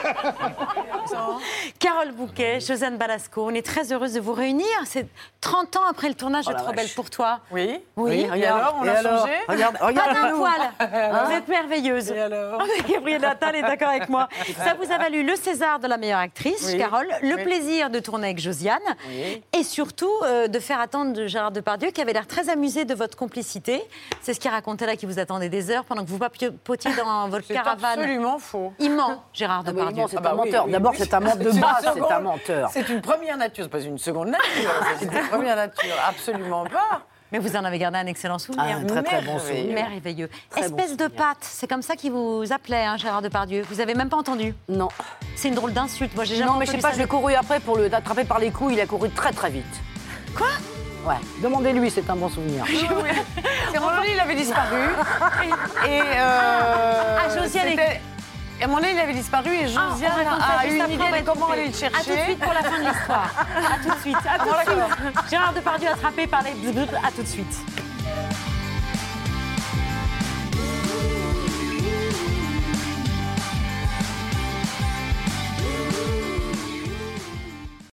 Carole Bouquet, Josiane Balasco, on est très heureuse de vous réunir. C'est 30 ans après le tournage de Trop belle pour toi. Oui. Oui. Et alors, on a changé ? Regarde un poil. Vous êtes merveilleuse. Et alors ? Gabriel Attal est d'accord avec moi. Ça vous a valu le César de la meilleure actrice, Carole, le plaisir de tourner avec Josiane et surtout de faire attendre Gérard Depardieu qui avait l'air très amusé de votre complicité. C'est ce qu'il racontait là, qui vous attendait des heures pendant que vous papotiez dans votre caravane. C'est absolument faux. Il ment, Gérard Depardieu. C'est un menteur. D'abord, c'est un menteur de base, c'est un menteur. C'est une première nature, c'est pas une seconde nature. C'est une première nature, absolument pas. Mais vous en avez gardé un excellent souvenir. Un très bon souvenir. Merveilleux. Espèce de patte, c'est comme ça qu'il vous appelait, Gérard Depardieu. Vous avez même pas entendu ? Non. C'est une drôle d'insulte. Moi, j'ai jamais entendu ça. Non, mais je sais pas, je l'ai couru après pour le attraper par les couilles. Il a couru très très vite. Quoi ? Ouais, demandez-lui, c'est un bon souvenir. C'est mon il avait disparu. Et Josiane. À un moment donné, il avait disparu et Josiane a eu une idée de comment aller le chercher. A tout de suite pour la fin de l'histoire. A tout de suite. Gérard Depardieu attrapé par les... A tout de suite.